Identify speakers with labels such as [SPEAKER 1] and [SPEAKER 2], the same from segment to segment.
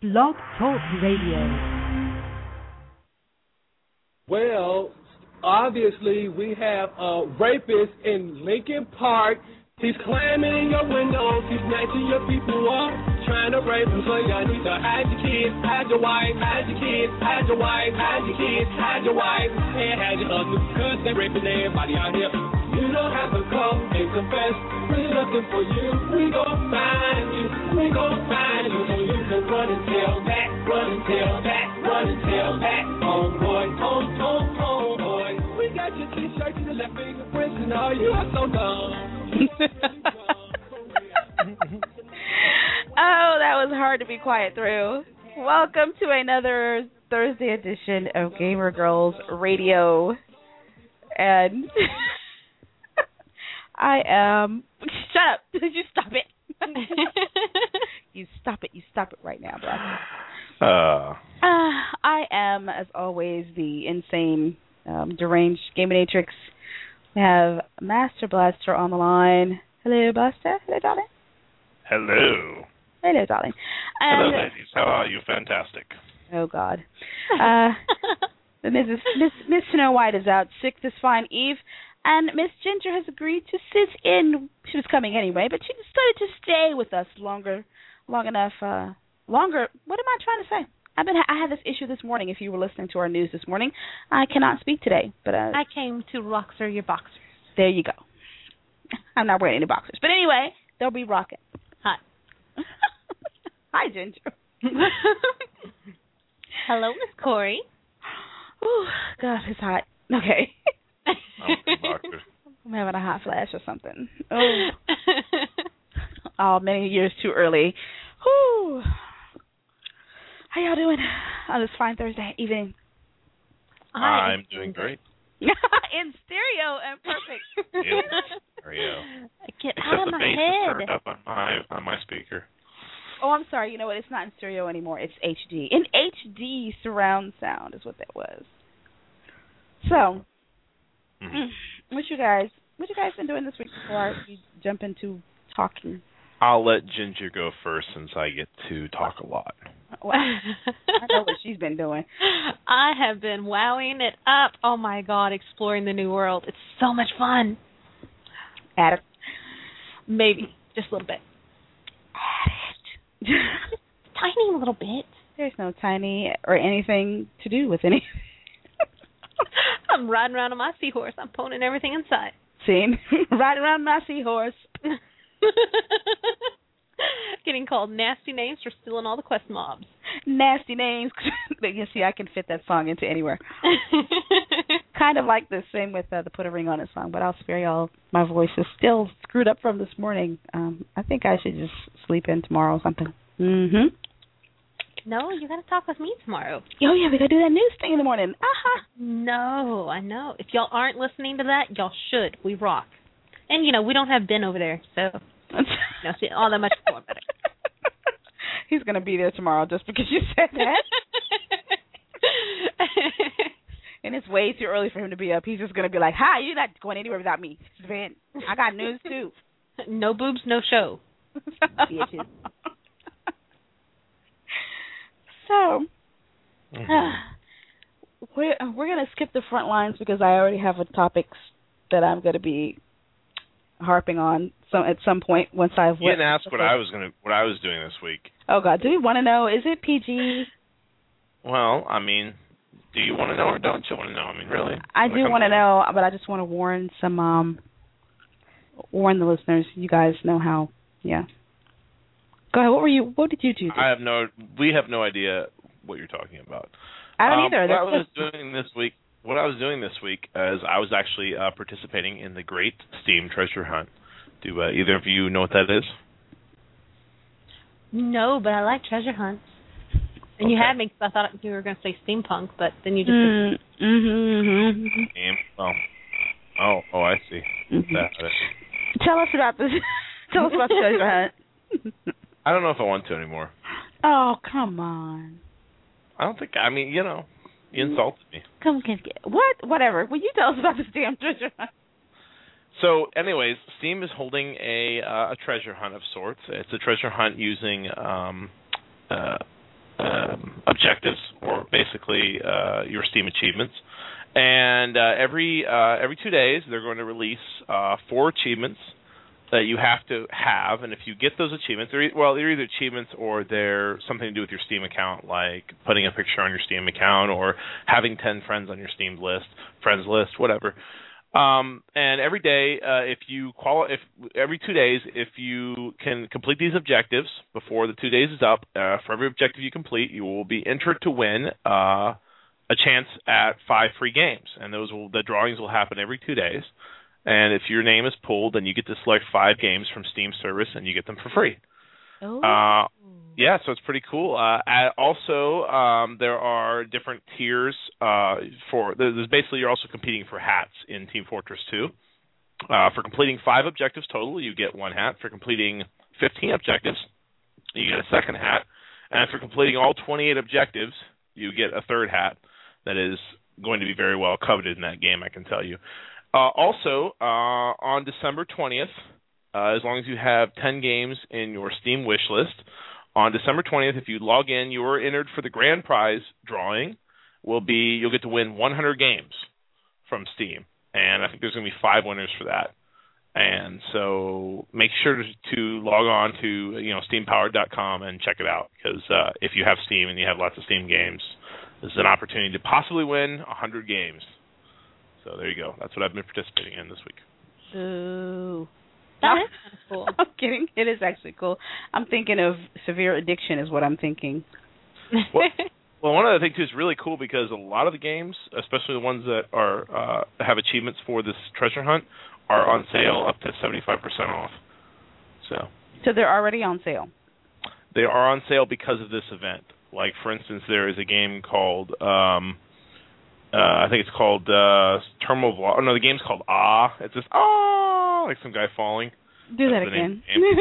[SPEAKER 1] Blog Talk Radio.
[SPEAKER 2] Well, obviously we have a rapist in Lincoln Park. He's climbing your windows, he's snatching your people up, trying to rape them. So y'all need to hide your kids, hide your wife, hide your kids, hide your wife, hide your kids, hide your wife, and hide your husband, cause they raping everybody out here. You don't have to come and confess, we're looking for you, we gon' find you, we gon' find you, so you can run and tell that, run and tell that, run and tell that, oh boy, oh boy. We got your t-shirts and the left fingerprints and all, you are so dumb.
[SPEAKER 3] Oh, that was hard to be quiet through. Welcome to another Thursday edition of Gamer Girls Radio. And I am... Shut up. You stop it. You stop it. You stop it right now, bro. I am, as always, the insane, deranged Gaminatrix. We have Master Blaster on the line. Hello, Blaster. Hello, darling.
[SPEAKER 4] Hello.
[SPEAKER 3] Hello, darling.
[SPEAKER 4] Hello, ladies. How are you? Fantastic.
[SPEAKER 3] Oh, God. Miss Snow White is out sick this fine eve, and Miss Ginger has agreed to sit in. She was coming anyway, but she decided to stay with us long enough. Longer. What am I trying to say? I had this issue this morning. If you were listening to our news this morning, I cannot speak today. But
[SPEAKER 5] I came to boxer your boxers.
[SPEAKER 3] There you go. I'm not wearing any boxers, but anyway, they'll be rocking.
[SPEAKER 5] Hi.
[SPEAKER 3] Hi, Ginger.
[SPEAKER 5] Hello, Miss Corey.
[SPEAKER 3] Oh, God, it's hot. Okay.
[SPEAKER 4] Boxers.
[SPEAKER 3] I'm having a hot flash or something. Oh, many years too early. Whew. How y'all doing on this fine Thursday evening?
[SPEAKER 4] I'm doing great.
[SPEAKER 3] In stereo and perfect.
[SPEAKER 4] In stereo.
[SPEAKER 5] Get
[SPEAKER 4] Except
[SPEAKER 5] out of
[SPEAKER 4] the
[SPEAKER 5] my
[SPEAKER 4] bass
[SPEAKER 5] head.
[SPEAKER 4] is turned up on my speaker.
[SPEAKER 3] Oh, I'm sorry. You know what? It's not in stereo anymore. It's HD. In HD surround sound is what that was. So, what you guys been doing this week before we jump into talking?
[SPEAKER 4] I'll let Ginger go first since I get to talk a lot.
[SPEAKER 3] Well, I know what she's been doing.
[SPEAKER 5] I have been wowing it up. Oh, my God, exploring the new world. It's so much fun.
[SPEAKER 3] Add it.
[SPEAKER 5] Maybe. Just a little bit.
[SPEAKER 3] Add it.
[SPEAKER 5] Tiny little bit.
[SPEAKER 3] There's no tiny or anything to do with anything.
[SPEAKER 5] I'm riding around on my seahorse. I'm ponying everything inside.
[SPEAKER 3] Seen? Riding around my seahorse.
[SPEAKER 5] Getting called nasty names for stealing all the quest mobs.
[SPEAKER 3] Nasty names. You see, I can fit that song into anywhere. Kind of like the same with the Put a Ring on It song, but I'll spare y'all. My voice is still screwed up from this morning. I think I should just sleep in tomorrow or something. Mm-hmm.
[SPEAKER 5] No, you got to talk with me tomorrow.
[SPEAKER 3] Oh, yeah, we got to do that news thing in the morning.
[SPEAKER 5] No, I know. If y'all aren't listening to that, y'all should. We rock. And, we don't have Ben over there, so, see, all that much more better.
[SPEAKER 3] He's going to be there tomorrow just because you said that. And it's way too early for him to be up. He's just going to be like, hi, you're not going anywhere without me. Ben, I got news, too.
[SPEAKER 5] No boobs, no show. Bitches.
[SPEAKER 3] So, we're going to skip the front lines because I already have a topics that I'm going to be harping on at some point once I've...
[SPEAKER 4] You didn't ask what I was doing this week.
[SPEAKER 3] Oh, God. Do we want to know? Is it PG?
[SPEAKER 4] Well, I mean, do you want to know or don't you want to know? I mean, really?
[SPEAKER 3] I do want to know, but I just want to warn the listeners. You guys know how, yeah. Go ahead. What did you do?
[SPEAKER 4] We have no idea what you're talking about.
[SPEAKER 3] I don't either.
[SPEAKER 4] What I was doing this week is I was actually participating in the Great Steam Treasure Hunt. Do either of you know what that is?
[SPEAKER 5] No, but I like treasure hunts. And you had me because I thought you were going to say steampunk, but then you just said...
[SPEAKER 4] Oh, I see.
[SPEAKER 3] Mm-hmm. Tell us about this. Tell us about the treasure hunt.
[SPEAKER 4] I don't know if I want to anymore.
[SPEAKER 3] Oh, come on.
[SPEAKER 4] I don't think... I mean, you insulted me.
[SPEAKER 3] What? Whatever. Will you tell us about this damn treasure hunt?
[SPEAKER 4] So, anyways, Steam is holding a treasure hunt of sorts. It's a treasure hunt using objectives, or basically your Steam achievements. And every 2 days, they're going to release 4 achievements that you have to have. And if you get those achievements, they're either achievements or they're something to do with your Steam account, like putting a picture on your Steam account or having 10 friends on your Steam list, friends list, whatever. And every day, every 2 days, if you can complete these objectives before the 2 days is up, for every objective you complete, you will be entered to win a chance at 5 free games, and the drawings will happen every 2 days. And if your name is pulled, then you get to select 5 games from Steam service, and you get them for free.
[SPEAKER 3] Oh.
[SPEAKER 4] Yeah, so it's pretty cool. Also, there are different tiers there's basically you're also competing for hats in Team Fortress 2. For completing 5 objectives total, you get 1 hat. For completing 15 objectives, you get a second hat. And for completing all 28 objectives, you get a third hat that is going to be very well coveted in that game, I can tell you. Also, on December 20th, as long as you have 10 games in your Steam wish list, on December 20th, if you log in, you are entered for the grand prize drawing. You'll get to win 100 games from Steam, and I think there's going to be 5 winners for that. And so make sure to log on to steampowered.com and check it out, because if you have Steam and you have lots of Steam games, this is an opportunity to possibly win 100 games. So there you go. That's what I've been participating in this week.
[SPEAKER 3] Ooh.
[SPEAKER 5] That is kind of cool.
[SPEAKER 3] I'm kidding. It is actually cool. I'm thinking of severe addiction is what I'm thinking.
[SPEAKER 4] Well, one of the things too is really cool because a lot of the games, especially the ones that are have achievements for this treasure hunt, are on sale up to 75% off. So
[SPEAKER 3] they're already on sale.
[SPEAKER 4] They are on sale because of this event. Like, for instance, there is a game called I think it's called Terminal Velocity. Oh, no, the game's called It's just like some guy falling.
[SPEAKER 3] Do that again.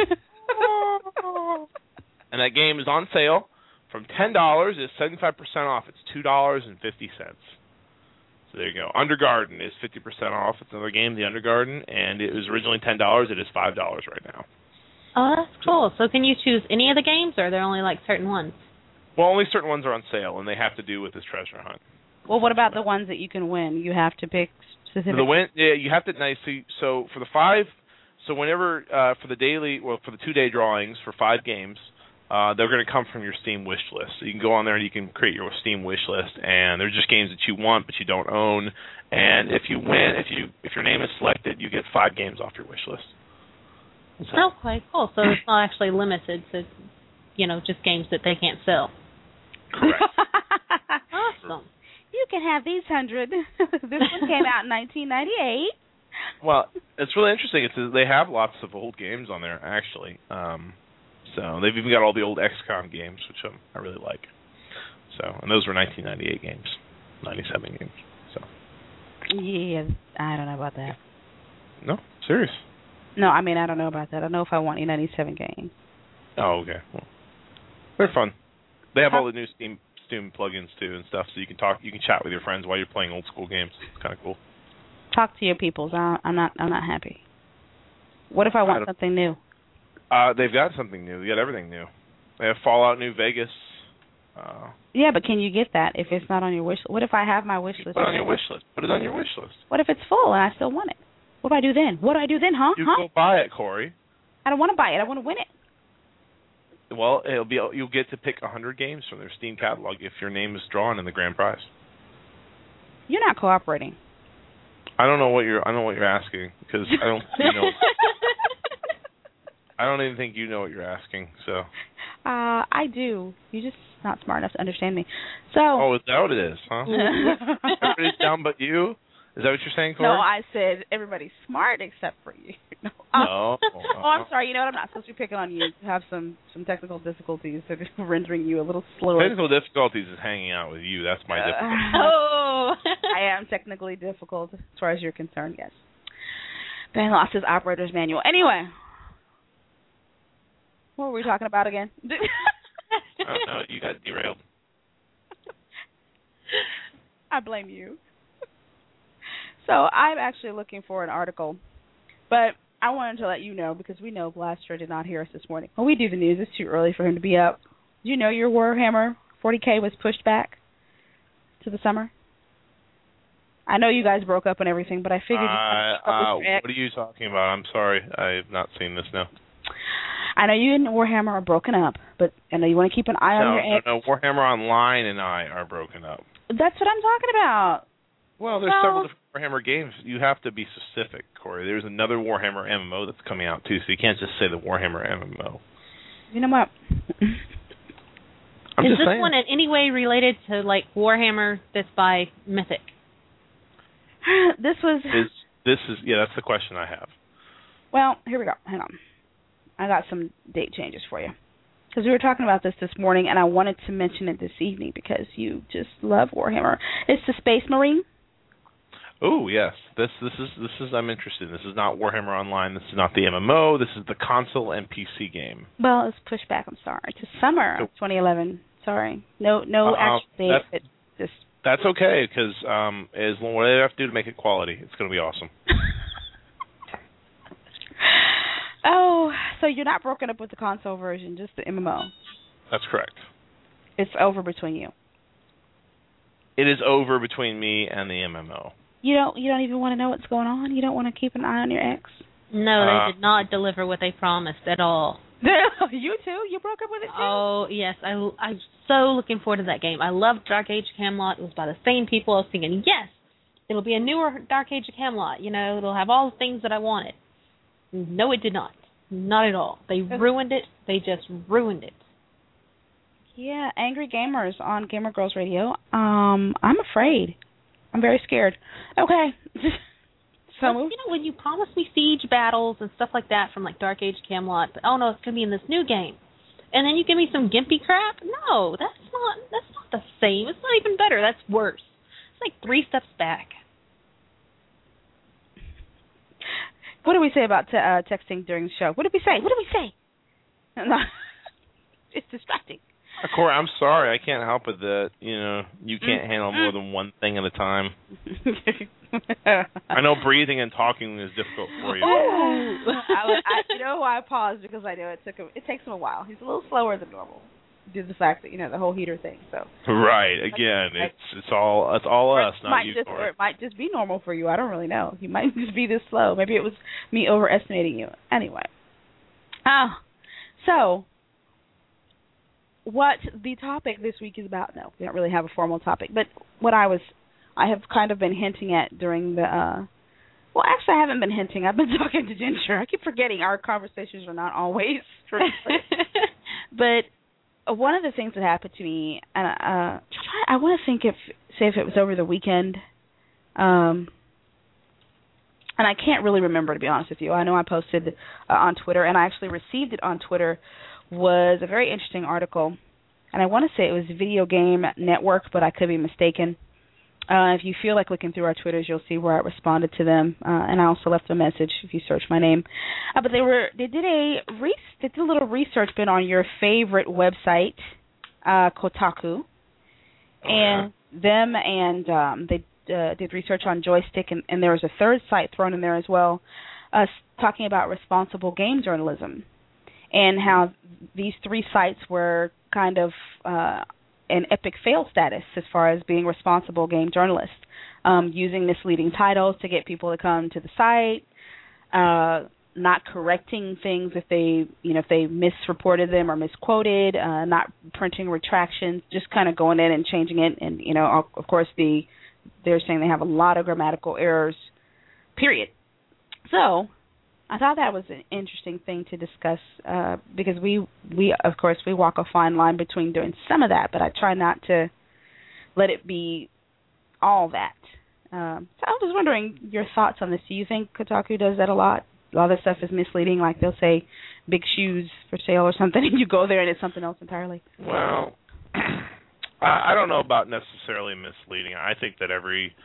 [SPEAKER 4] And that game is on sale from $10. It's 75% off. It's $2.50. So there you go. Undergarden is 50% off. It's another game, The Undergarden, and it was originally $10. It is $5 right now.
[SPEAKER 5] Oh, that's cool. So can you choose any of the games, or are there only like certain ones?
[SPEAKER 4] Well, only certain ones are on sale, and they have to do with this treasure hunt.
[SPEAKER 3] Well, what about the ones that you can win? You have to pick specific.
[SPEAKER 4] You have to. So for the 5, so whenever for the 2-day drawings for 5 games, they're going to come from your Steam wish list. So you can go on there and you can create your Steam wish list, and they're just games that you want but you don't own. And if you win, if your name is selected, you get 5 games off your wish list. So.
[SPEAKER 5] Oh, quite cool. So it's not actually limited to, just games that they can't sell.
[SPEAKER 4] Correct.
[SPEAKER 5] Awesome.
[SPEAKER 3] You can have these 100. This one came out in 1998.
[SPEAKER 4] Well, it's really interesting. They have lots of old games on there, actually. So they've even got all the old XCOM games, which I really like. So, and those were 1998 games, 97 games. So.
[SPEAKER 3] Yeah, I don't know about that.
[SPEAKER 4] No, serious.
[SPEAKER 3] No, I mean I don't know about that. I don't know if I want any 97 games.
[SPEAKER 4] Oh, okay. Well, they're fun. They have all the new Steam plugins too and stuff, so you can chat with your friends while you're playing old school games. It's kind of cool.
[SPEAKER 3] Talk to your peoples. I'm not happy. What if I want something new?
[SPEAKER 4] They've got something new. They got everything new. They have Fallout New Vegas.
[SPEAKER 3] Yeah, but can you get that if it's not on your wish list? What if I have my wish list?
[SPEAKER 4] Put it on your wish list. Put it on your wish list.
[SPEAKER 3] What if it's full and I still want it? What do I do then?
[SPEAKER 4] You go buy it, Corey.
[SPEAKER 3] I don't want to buy it. I want to win it.
[SPEAKER 4] Well, you'll get to pick 100 games from their Steam catalog if your name is drawn in the grand prize.
[SPEAKER 3] You're not cooperating.
[SPEAKER 4] I don't know what you're asking, because I don't I don't even think you know what you're asking. So.
[SPEAKER 3] I do. You're just not smart enough to understand me. So.
[SPEAKER 4] Oh, is that what it is, huh? Everybody's down but you? Is that what you're saying, Corey?
[SPEAKER 3] No, I said everybody's smart except for you. No.
[SPEAKER 4] No.
[SPEAKER 3] Oh, I'm sorry. You know what? I'm not supposed to be picking on you. You have some technical difficulties that are rendering you a little slower.
[SPEAKER 4] Technical difficulties is hanging out with you. That's my difficulty.
[SPEAKER 5] Oh.
[SPEAKER 3] I am technically difficult as far as you're concerned, yes. Ben lost his operator's manual. Anyway. What were we talking about again?
[SPEAKER 4] I don't know. You got derailed.
[SPEAKER 3] I blame you. So I'm actually looking for an article, but I wanted to let you know because we know Blaster did not hear us this morning. When we do the news, it's too early for him to be up. Do you know your Warhammer 40K was pushed back to the summer? I know you guys broke up and everything, but I figured
[SPEAKER 4] what are you talking about? I'm sorry. I have not seen this now.
[SPEAKER 3] I know you and Warhammer are broken up, but I know you want to keep an eye on your ex.
[SPEAKER 4] No, Warhammer Online and I are broken up.
[SPEAKER 3] That's what I'm talking about.
[SPEAKER 4] Well, there's several different Warhammer games. You have to be specific, Corey. There's another Warhammer MMO that's coming out, too, so you can't just say the Warhammer MMO.
[SPEAKER 3] You know what?
[SPEAKER 5] Is this one in any way related to, like, Warhammer that's by Mythic?
[SPEAKER 3] This was...
[SPEAKER 4] that's the question I have.
[SPEAKER 3] Well, here we go. Hang on. I got some date changes for you. Because we were talking about this morning, and I wanted to mention it this evening because you just love Warhammer. It's the Space Marine.
[SPEAKER 4] Oh, yes. This is I'm interested in. This is not Warhammer Online. This is not the MMO. This is the console and PC game.
[SPEAKER 3] Well, it's pushed back, I'm sorry, to summer of 2011. Sorry. No actual date.
[SPEAKER 4] That's okay, because what I have to do to make it quality, it's going to be awesome.
[SPEAKER 3] Oh, so you're not broken up with the console version, just the MMO.
[SPEAKER 4] That's correct.
[SPEAKER 3] It's over between you.
[SPEAKER 4] It is over between me and the MMO.
[SPEAKER 3] You don't even want to know what's going on? You don't want to keep an eye on your ex?
[SPEAKER 5] No, they did not deliver what they promised at all.
[SPEAKER 3] You too? You broke up with it too?
[SPEAKER 5] Oh, yes. I'm so looking forward to that game. I love Dark Age of Camelot. It was by the same people. I was thinking, yes, it'll be a newer Dark Age of Camelot. It'll have all the things that I wanted. No, it did not. Not at all. They ruined it. They just ruined it.
[SPEAKER 3] Yeah, Angry Gamers on Gamer Girls Radio. I'm afraid. I'm very scared. Okay.
[SPEAKER 5] Well, when you promise me siege battles and stuff like that from like Dark Age Camelot, but oh no, it's gonna be in this new game, and then you give me some gimpy crap. No, that's not the same. It's not even better. That's worse. It's like 3 steps back.
[SPEAKER 3] What do we say about texting during the show? What did we say? No, it's distracting.
[SPEAKER 4] Corey, I'm sorry. I can't help it that, you can't handle more than one thing at a time. I know breathing and talking is difficult for you.
[SPEAKER 3] I paused because I knew it takes him a while. He's a little slower than normal due to the fact that, the whole heater thing. So
[SPEAKER 4] right. Again, it's all us, not you, Corey.
[SPEAKER 3] Or it might just be normal for you. I don't really know. You might just be this slow. Maybe it was me overestimating you. Anyway. So what the topic this week is about, no, we don't really have a formal topic, but what I have kind of been hinting at during the, actually I haven't been hinting, I've been talking to Ginger. I keep forgetting our conversations are not always but one of the things that happened to me, and I want to think if it was over the weekend, and I can't really remember, to be honest with you. I know I posted on Twitter, and I actually received it on Twitter, was a very interesting article, and I want to say it was Video Game Network, but I could be mistaken. If you feel like looking through our Twitters, you'll see where I responded to them, and I also left a message if you search my name. But they did a little research bit on your favorite website, Kotaku, and they did research on Joystick, and there was a third site thrown in there as well, talking about responsible game journalism, and how these 3 sites were kind of an epic fail status as far as being responsible game journalists, using misleading titles to get people to come to the site, not correcting things if they misreported them or misquoted, not printing retractions, just kind of going in and changing it. And, of course, they're saying they have a lot of grammatical errors, period. So I thought that was an interesting thing to discuss because we of course we walk a fine line between doing some of that, but I try not to let it be all that. So I was wondering your thoughts on this. Do you think Kotaku does that a lot? A lot of stuff is misleading, like they'll say big shoes for sale or something, and you go there and it's something else entirely.
[SPEAKER 4] Well, I don't know about necessarily misleading. I think that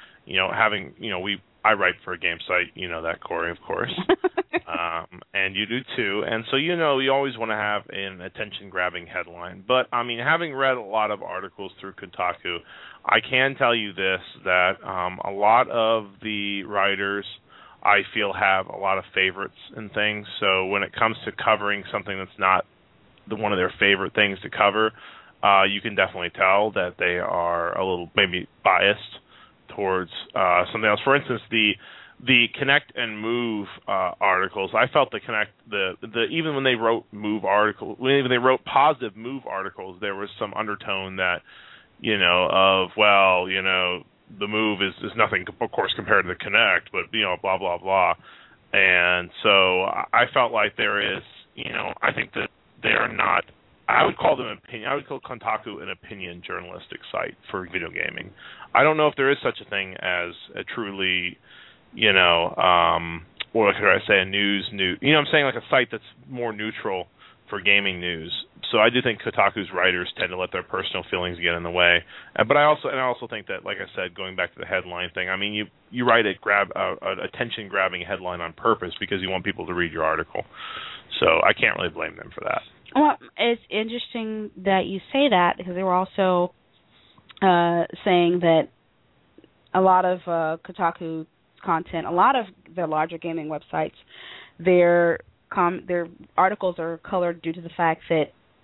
[SPEAKER 4] I write for a game site, that, Corey, of course, and you do too. And so, you always want to have an attention-grabbing headline. But, having read a lot of articles through Kotaku, I can tell you this, that a lot of the writers, I feel, have a lot of favorites and things. So when it comes to covering something that's not one of their favorite things to cover, you can definitely tell that they are a little maybe biased towards something else. For instance, the Connect and Move articles, I felt the Connect even when they wrote Move articles, when they wrote positive Move articles, there was some undertone that, the Move is nothing, of course, compared to the Connect, but blah blah blah. And so I felt like there is, I think that they are not. I would call them opinion. I would call Kotaku an opinion journalistic site for video gaming. I don't know if there is such a thing as a truly, or could I say a news. I'm saying, like a site that's more neutral for gaming news. So I do think Kotaku's writers tend to let their personal feelings get in the way. But I also think that, like I said, going back to the headline thing, I mean, you write an attention-grabbing headline on purpose because you want people to read your article. So I can't really blame them for that.
[SPEAKER 3] Well, it's interesting that you say that, because they were also saying that a lot of Kotaku content, a lot of their larger gaming websites, their articles are colored due to the fact that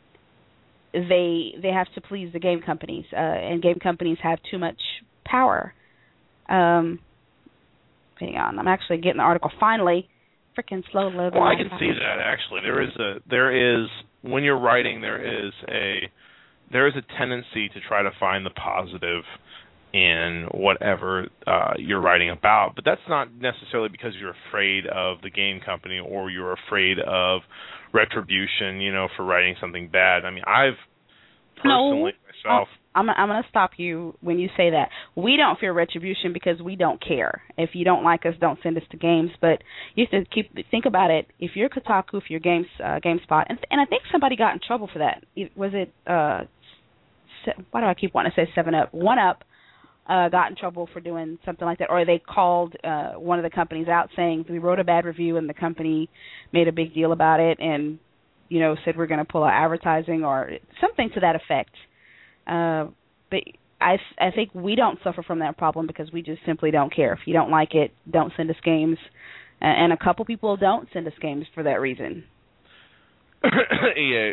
[SPEAKER 3] they have to please the game companies, and game companies have too much power. Hang on, I'm actually getting the article finally. Freaking slow loading.
[SPEAKER 4] Well, I can see that actually. There is when you're writing, there is a tendency to try to find the positive in whatever you're writing about, but that's not necessarily because you're afraid of the game company or you're afraid of retribution, for writing something bad. I mean, I've personally myself.
[SPEAKER 3] I'm going to stop you when you say that. We don't fear retribution because we don't care. If you don't like us, don't send us to games. But you have to think about it. If you're Kotaku, if you're GameSpot, and I think somebody got in trouble for that. Was it? Why do I keep wanting to say 7-Up? 1UP got in trouble for doing something like that, or they called one of the companies out saying we wrote a bad review and the company made a big deal about it and said we're going to pull our advertising or something to that effect. But I think we don't suffer from that problem because we just simply don't care. If you don't like it, don't send us games. And a couple people don't send us games for that reason.
[SPEAKER 4] EA.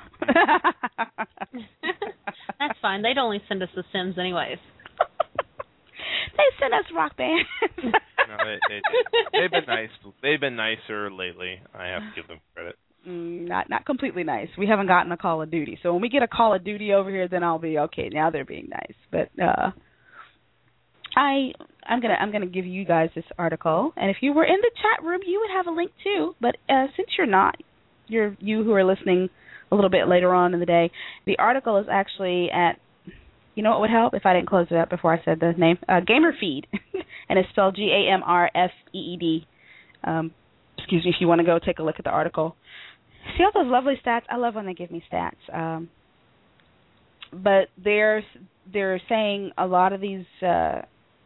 [SPEAKER 5] That's fine. They'd only send us The Sims anyways.
[SPEAKER 3] They send us Rock Band.
[SPEAKER 4] No, they've been nice. They've been nicer lately. I have to give them credit.
[SPEAKER 3] Not completely nice. We haven't gotten a Call of Duty. So when we get a Call of Duty over here, then I'll be okay. Now they're being nice. But I'm gonna give you guys this article, and if you were in the chat room, you would have a link too. But since you're not, you who are listening a little bit later on in the day, the article is actually at. You know what would help if I didn't close it up before I said the name? GamerFeed, and it's spelled GAMRFEED. Excuse me, if you want to go take a look at the article. See all those lovely stats? I love when they give me stats. But they're saying a lot of these. I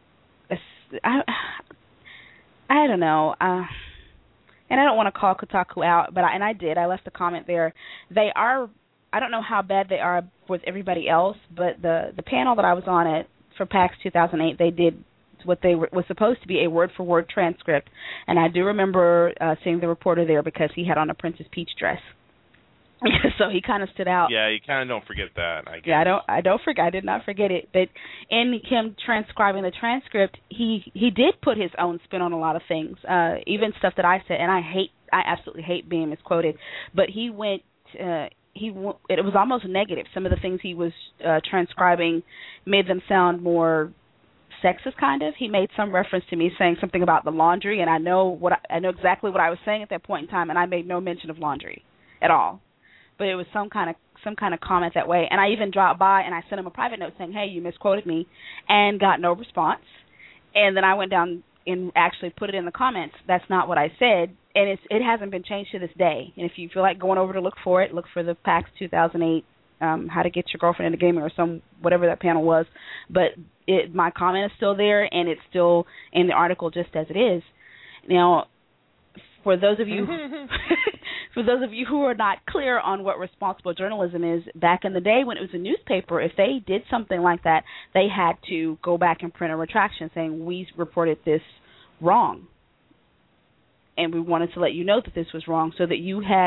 [SPEAKER 3] don't know. And I don't want to call Kotaku out, but I did. I left a comment there. They are. I don't know how bad they are with everybody else, but the panel that I was on for PAX 2008, they did what was supposed to be a word-for-word transcript, and I do remember seeing the reporter there because he had on a Princess Peach dress, so he kind of stood out.
[SPEAKER 4] Yeah, you kind of don't forget that. I guess.
[SPEAKER 3] Yeah, I don't forget. I did not forget it, but in him transcribing the transcript, he did put his own spin on a lot of things, even stuff that I said, and I absolutely hate being misquoted, but he went. It was almost negative. Some of the things he was transcribing made them sound more sexist, kind of. He made some reference to me saying something about the laundry, and I know exactly what I was saying at that point in time, and I made no mention of laundry at all. But it was some kind of comment that way, and I even dropped by and I sent him a private note saying, "Hey, you misquoted me," and got no response. And then I went down and actually put it in the comments. That's not what I said. And it hasn't been changed to this day. And if you feel like going over to look for it, look for the PAX 2008, How to Get Your Girlfriend into Gaming or whatever that panel was. But my comment is still there, and it's still in the article just as it is. Now, for those of you who are not clear on what responsible journalism is, back in the day when it was a newspaper, if they did something like that, they had to go back and print a retraction saying, we reported this wrong. And we wanted to let you know that this was wrong so that you had,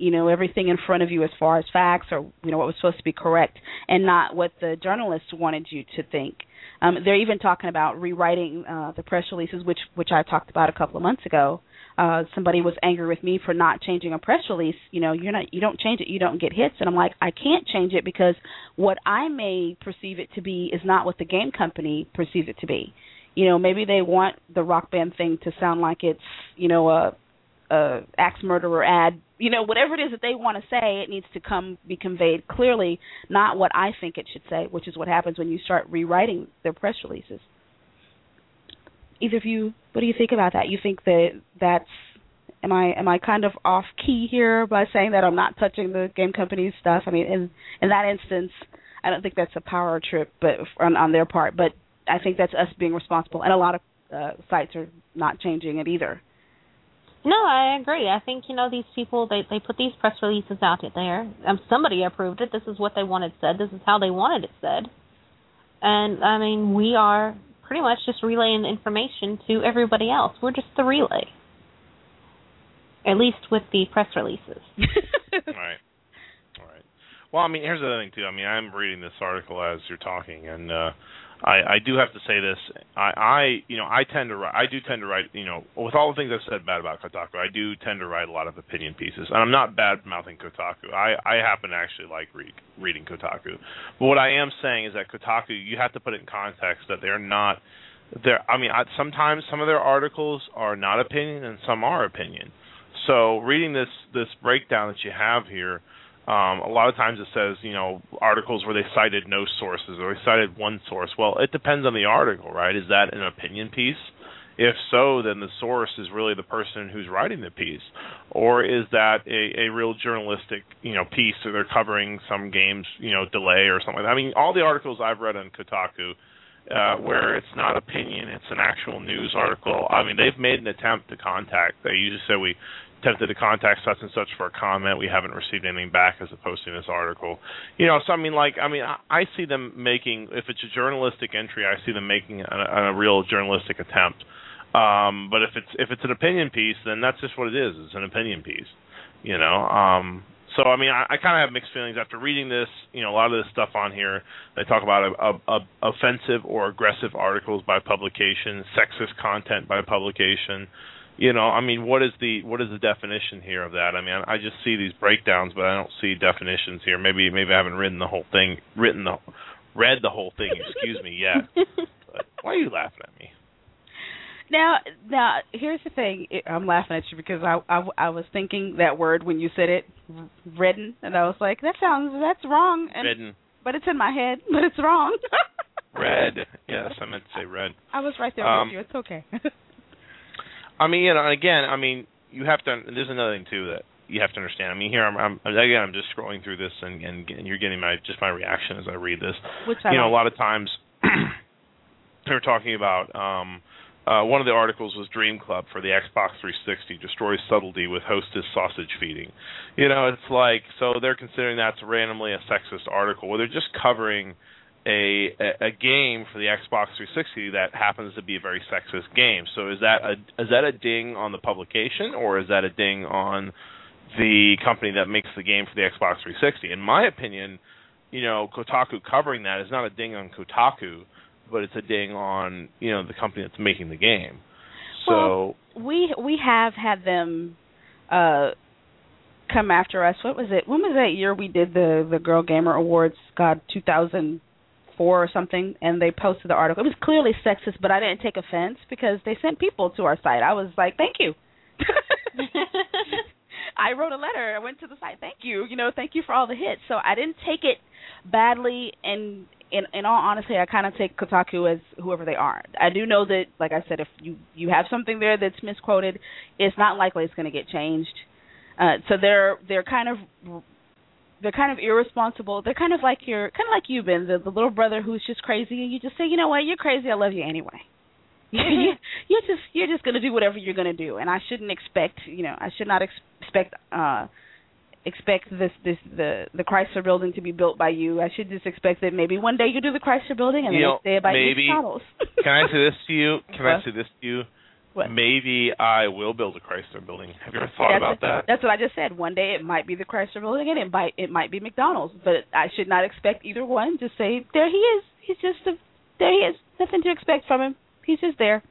[SPEAKER 3] everything in front of you as far as facts or what was supposed to be correct, and not what the journalists wanted you to think. They're even talking about rewriting the press releases, which I talked about a couple of months ago. Somebody was angry with me for not changing a press release. You don't change it, you don't get hits. And I'm like, I can't change it because what I may perceive it to be is not what the game company perceives it to be. Maybe they want the Rock Band thing to sound like it's, a axe murderer ad. Whatever it is that they want to say, it needs to be conveyed clearly, not what I think it should say, which is what happens when you start rewriting their press releases. Either of you, what do you think about that? You think that's am I kind of off key here by saying that I'm not touching the game company's stuff? I mean, in that instance, I don't think that's a power trip, but on their part. But I think that's us being responsible, and a lot of sites are not changing it either.
[SPEAKER 5] No, I agree. I think, these people, they put these press releases out there. Somebody approved it. This is what they wanted said. This is how they wanted it said. And, I mean, we are pretty much just relaying the information to everybody else. We're just the relay. At least with the press releases.
[SPEAKER 4] Right. Well, I mean, here's the other thing, too. I mean, I'm reading this article as you're talking, and I do have to say this. I do tend to write, with all the things I've said bad about Kotaku, I do tend to write a lot of opinion pieces. And I'm not bad-mouthing Kotaku. I happen to actually like reading Kotaku. But what I am saying is that Kotaku, you have to put it in context that they're not, sometimes some of their articles are not opinion and some are opinion. So reading this breakdown that you have here, a lot of times it says, articles where they cited no sources or they cited one source. Well, it depends on the article, right? Is that an opinion piece? If so, then the source is really the person who's writing the piece. Or is that a real journalistic, piece, or they're covering some game's, delay or something like that? I mean, all the articles I've read on Kotaku, where it's not opinion, it's an actual news article. I mean, they've made an attempt to contact. They usually say we attempted to contact such and such for a comment. We haven't received anything back as opposed to this article. So I see them making, if it's a journalistic entry, I see them making a real journalistic attempt. But if it's an opinion piece, then that's just what it is. It's an opinion piece, So, I mean, I kind of have mixed feelings after reading this. A lot of this stuff on here, they talk about offensive or aggressive articles by publication, sexist content by publication. What is the definition here of that? I mean, I just see these breakdowns, but I don't see definitions here. Maybe I haven't read the whole thing. Excuse me, yet. But why are you laughing at me?
[SPEAKER 3] Now, here's the thing. I'm laughing at you because I was thinking that word when you said it, redden, and I was like, that's wrong.
[SPEAKER 4] Redden.
[SPEAKER 3] But it's in my head, but it's wrong.
[SPEAKER 4] Red. Yes, I meant to say red.
[SPEAKER 3] I was right there with you. It's okay.
[SPEAKER 4] I mean, again, you have to. There's another thing too that you have to understand. I mean, here I'm just scrolling through this, and you're getting my reaction as I read this. A lot of times they're talking about. One of the articles was Dream Club for the Xbox 360 destroys subtlety with hostess sausage feeding. It's like, so they're considering that's randomly a sexist article. Well, they're just covering a game for the Xbox 360 that happens to be a very sexist game. So is that a ding on the publication, or is that a ding on the company that makes the game for the Xbox 360? In my opinion, Kotaku covering that is not a ding on Kotaku, but it's a ding on the company that's making the game. So
[SPEAKER 3] we have had them come after us. What was it? When was that year we did the Girl Gamer Awards? 2004 or something, and they posted the article. It was clearly sexist, but I didn't take offense because they sent people to our site. I was like, thank you. I wrote a letter. I went to the site. Thank you. Thank you for all the hits. So I didn't take it badly, and in all honesty, I kind of take Kotaku as whoever they are. I do know that, like I said, if you have something there that's misquoted, it's not likely it's going to get changed. So they're kind of irresponsible. They're kind of like you, Ben, the little brother who's just crazy, and you just say, you know what, you're crazy. I love you anyway. You're just going to do whatever you're going to do, and I shouldn't expect. I should not expect the Chrysler building to be built by you. I should just expect that maybe one day you do the Chrysler building and the next day by each models.
[SPEAKER 4] Can I say this to you?
[SPEAKER 3] What?
[SPEAKER 4] Maybe I will build a Chrysler building. Have you ever thought about that?
[SPEAKER 3] That's what I just said. One day it might be the Chrysler building, and it might be McDonald's. But I should not expect either one. Just say, there he is. He's just there he is. Nothing to expect from him. He's just there.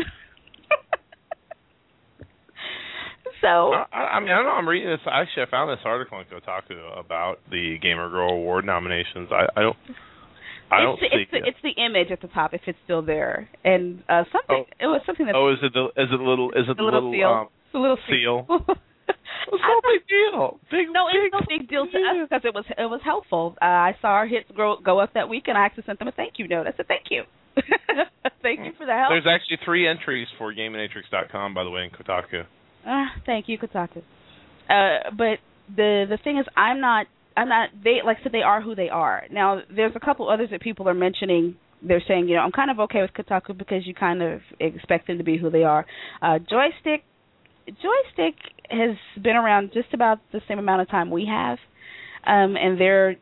[SPEAKER 3] So
[SPEAKER 4] I mean, I don't know. I'm reading this. Actually, I found this article on Kotaku about the Gamer Girl Award nominations. I don't see it.
[SPEAKER 3] It's the image at the top if it's still there, and something. It was something that.
[SPEAKER 4] Oh, is it the little seal?
[SPEAKER 3] It's a little seal.
[SPEAKER 4] It's no big deal.
[SPEAKER 3] It's no big deal to us because it was helpful. I saw our hits go up that week, and I actually sent them a thank you note. I said thank you. Thank you for the help.
[SPEAKER 4] There's actually 3 entries for GameMatrix.com, by the way, in Kotaku.
[SPEAKER 3] Thank you, Kotaku. But the thing is, I'm not. They, like I said, they are who they are. Now, there's a couple others that people are mentioning. They're saying, I'm kind of okay with Kotaku because you kind of expect them to be who they are. Joystick has been around just about the same amount of time we have, and they're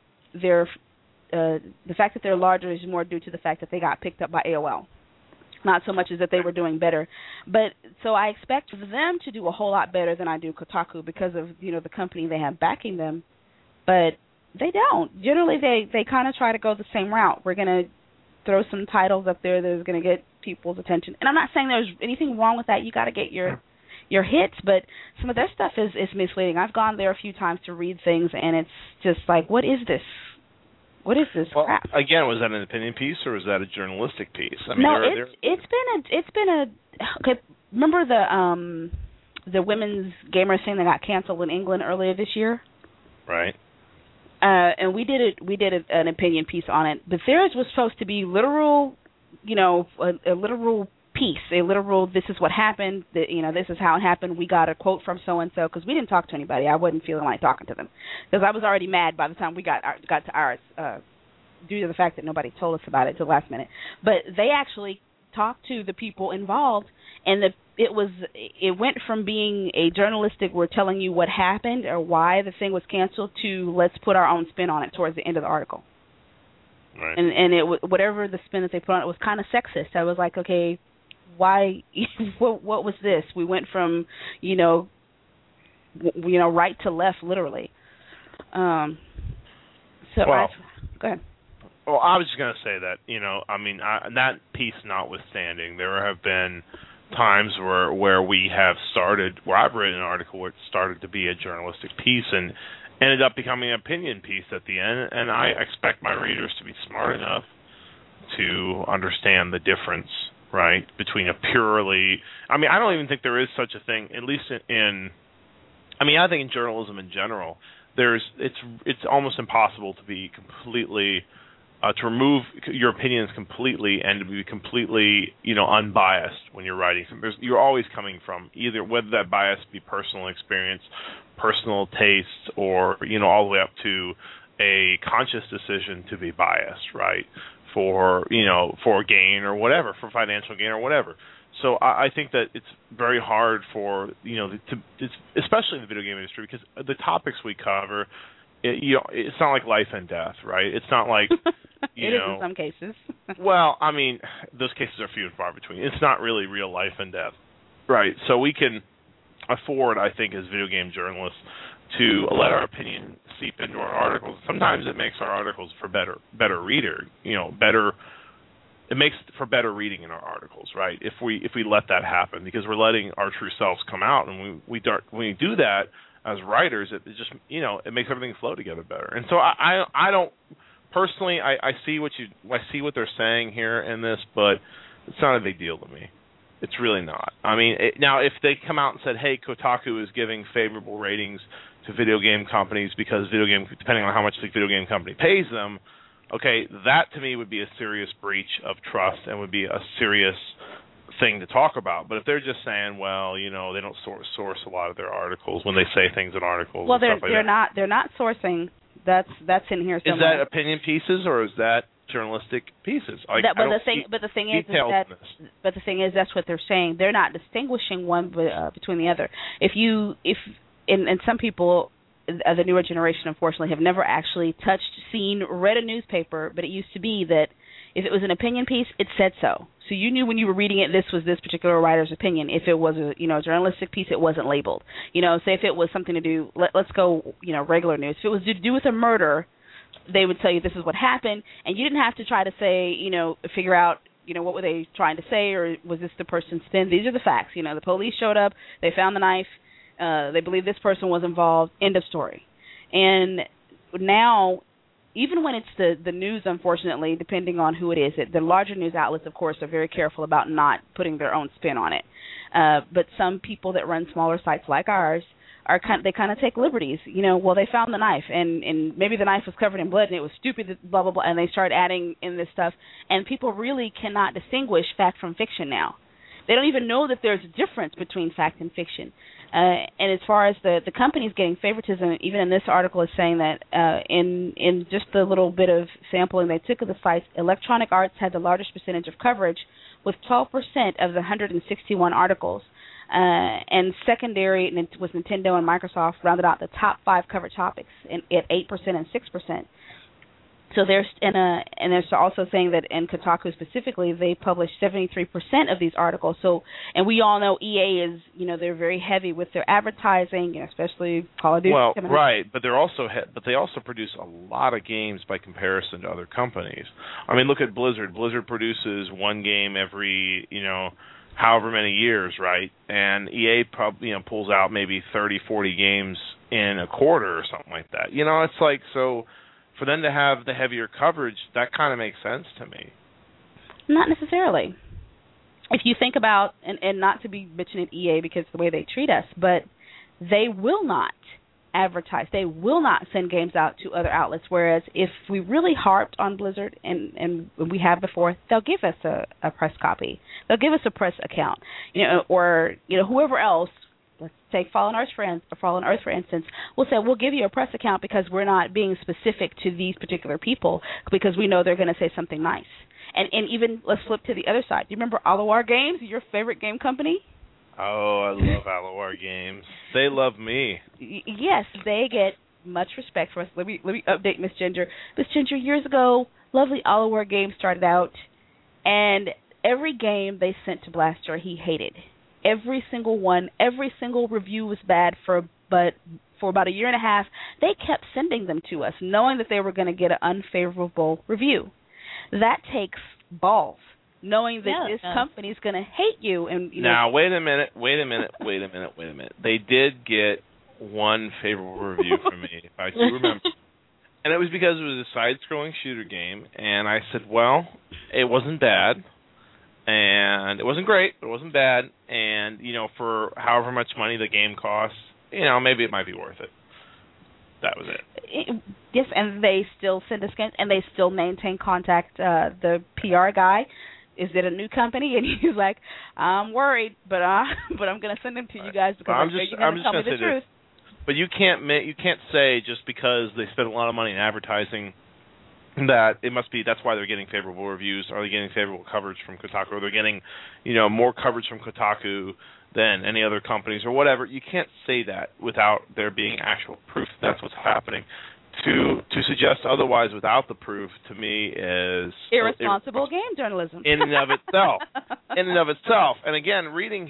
[SPEAKER 3] the fact that they're larger is more due to the fact that they got picked up by AOL. Not so much as that they were doing better. But so I expect them to do a whole lot better than I do Kotaku because of, the company they have backing them. But they don't. Generally, they kind of try to go the same route. We're going to throw some titles up there that's going to get people's attention. And I'm not saying there's anything wrong with that. You got to get your hits, but some of their stuff is misleading. I've gone there a few times to read things, and it's just like, what is this? What is this crap?
[SPEAKER 4] Again, was that an opinion piece or was that a journalistic piece? I mean,
[SPEAKER 3] no, it's been a. Okay, remember the women's gamer thing that got canceled in England earlier this year?
[SPEAKER 4] Right.
[SPEAKER 3] And we did an opinion piece on it, but theirs was supposed to be literal, a literal piece, a literal. This is what happened. This is how it happened. We got a quote from so and so because we didn't talk to anybody. I wasn't feeling like talking to them because I was already mad by the time we got to ours, due to the fact that nobody told us about it till the last minute. But they actually talked to the people involved, and it went from being a journalistic, we're telling you what happened or why the thing was canceled, to let's put our own spin on it towards the end of the article.
[SPEAKER 4] Right.
[SPEAKER 3] And it whatever the spin that they put on it was kind of sexist. I was like, okay, why? what was this? We went from right to left, literally. Go ahead.
[SPEAKER 4] Well, I was just going to say that, that piece notwithstanding, there have been times where we have started, where I've written an article where it started to be a journalistic piece and ended up becoming an opinion piece at the end, and I expect my readers to be smart enough to understand the difference, right, between a purely, I don't even think there is such a thing, at least I think in journalism in general, it's almost impossible to be completely, to remove your opinions completely and to be completely, unbiased when you're writing. You're always coming from either, whether that bias be personal experience, personal taste, or, all the way up to a conscious decision to be biased, right, for gain or whatever, for financial gain or whatever. So I think that it's very hard for, especially in the video game industry, because the topics we cover, it's not like life and death, right? It's not like,
[SPEAKER 3] it is in some cases.
[SPEAKER 4] Well, those cases are few and far between. It's not really real life and death, right? So we can afford, I think, as video game journalists, to let our opinion seep into our articles. Sometimes it makes our articles for better reader, it makes for better reading in our articles, right? If we let that happen, because we're letting our true selves come out, and when we do that as writers, it just it makes everything flow together better. And so I don't personally, I see what they're saying here in this, but it's not a big deal to me. It's really not. Now if they come out and said, hey, Kotaku is giving favorable ratings to video game companies because depending on how much the video game company pays them, okay, that to me would be a serious breach of trust and would be a serious thing to talk about. But if they're just saying, well, they don't source a lot of their articles when they say things in articles.
[SPEAKER 3] Well,
[SPEAKER 4] and stuff like
[SPEAKER 3] they're not sourcing. That's in here somewhere.
[SPEAKER 4] Is that opinion pieces or is that journalistic pieces?
[SPEAKER 3] But the thing is that's what they're saying. They're not distinguishing one between the other. And some people, the newer generation, unfortunately, have never actually touched, seen, read a newspaper. But it used to be that If it was an opinion piece, it said so. So you knew when you were reading it, this was this particular writer's opinion. If it was a journalistic piece, it wasn't labeled. Say if it was something to do, let's go regular news. If it was to do with a murder, they would tell you this is what happened, and you didn't have to try to say figure out what were they trying to say, or was this the person's spin? These are the facts. The police showed up, they found the knife, they believe this person was involved. End of story. And now, even when it's the news, unfortunately, depending on who it is, the larger news outlets, of course, are very careful about not putting their own spin on it. But some people that run smaller sites like ours they kind of take liberties. They found the knife, and maybe the knife was covered in blood, and it was stupid, blah, blah, blah, and they start adding in this stuff. And people really cannot distinguish fact from fiction now. They don't even know that there's a difference between fact and fiction. And as far as the companies getting favoritism, even in this article is saying that in just the little bit of sampling they took of the sites, Electronic Arts had the largest percentage of coverage with 12% of the 161 articles. And secondary was Nintendo and Microsoft, rounded out the top 5 covered topics at 8% and 6%. So they're also saying that in Kotaku specifically, they publish 73% of these articles. So, and we all know EA is, they're very heavy with their advertising, especially Call of Duty.
[SPEAKER 4] Well, right, but they also produce a lot of games by comparison to other companies. I mean, look at Blizzard. Blizzard produces one game every, however many years, right? And EA probably pulls out maybe 30, 40 games in a quarter or something like that. It's like so. For them to have the heavier coverage, that kind of makes sense to me.
[SPEAKER 3] Not necessarily. If you think about, and not to be bitching at EA because of the way they treat us, but they will not advertise. They will not send games out to other outlets, whereas if we really harped on Blizzard, and we have before, they'll give us a press copy. They'll give us a press account, or whoever else. Let's take Fallen Earth, for instance. We'll say, we'll give you a press account because we're not being specific to these particular people because we know they're going to say something nice. And even, let's flip to the other side. Do you remember Alawar Games, your favorite game company?
[SPEAKER 4] Oh, I love Alawar Games. They love me.
[SPEAKER 3] Yes, they get much respect from us. Let me update Miss Ginger. Miss Ginger, years ago, lovely Alawar Games started out, and every game they sent to Blaster, he hated. Every single one, every single review was bad for about a year and a half. They kept sending them to us, knowing that they were going to get an unfavorable review. That takes balls, knowing that this company is going to hate you. And
[SPEAKER 4] now, wait a minute. They did get one favorable review from me, if I do remember. And it was because it was a side-scrolling shooter game, and I said, well, it wasn't bad. And it wasn't great, but it wasn't bad. And, for however much money the game costs, maybe it might be worth it. That was it.
[SPEAKER 3] Yes, and they still send us games, and they still maintain contact. The PR guy, is it a new company? And he's like, I'm worried, but I'm going to send them to you guys because I'm just going to tell me the truth.
[SPEAKER 4] But you can't say just because they spend a lot of money in advertising that it must be, that's why they're getting favorable reviews. Are they getting favorable coverage from Kotaku? Or they're getting, more coverage from Kotaku than any other companies or whatever. You can't say that without there being actual proof that's what's happening. To suggest otherwise without the proof, to me, is
[SPEAKER 3] irresponsible game journalism.
[SPEAKER 4] In and of itself. And again,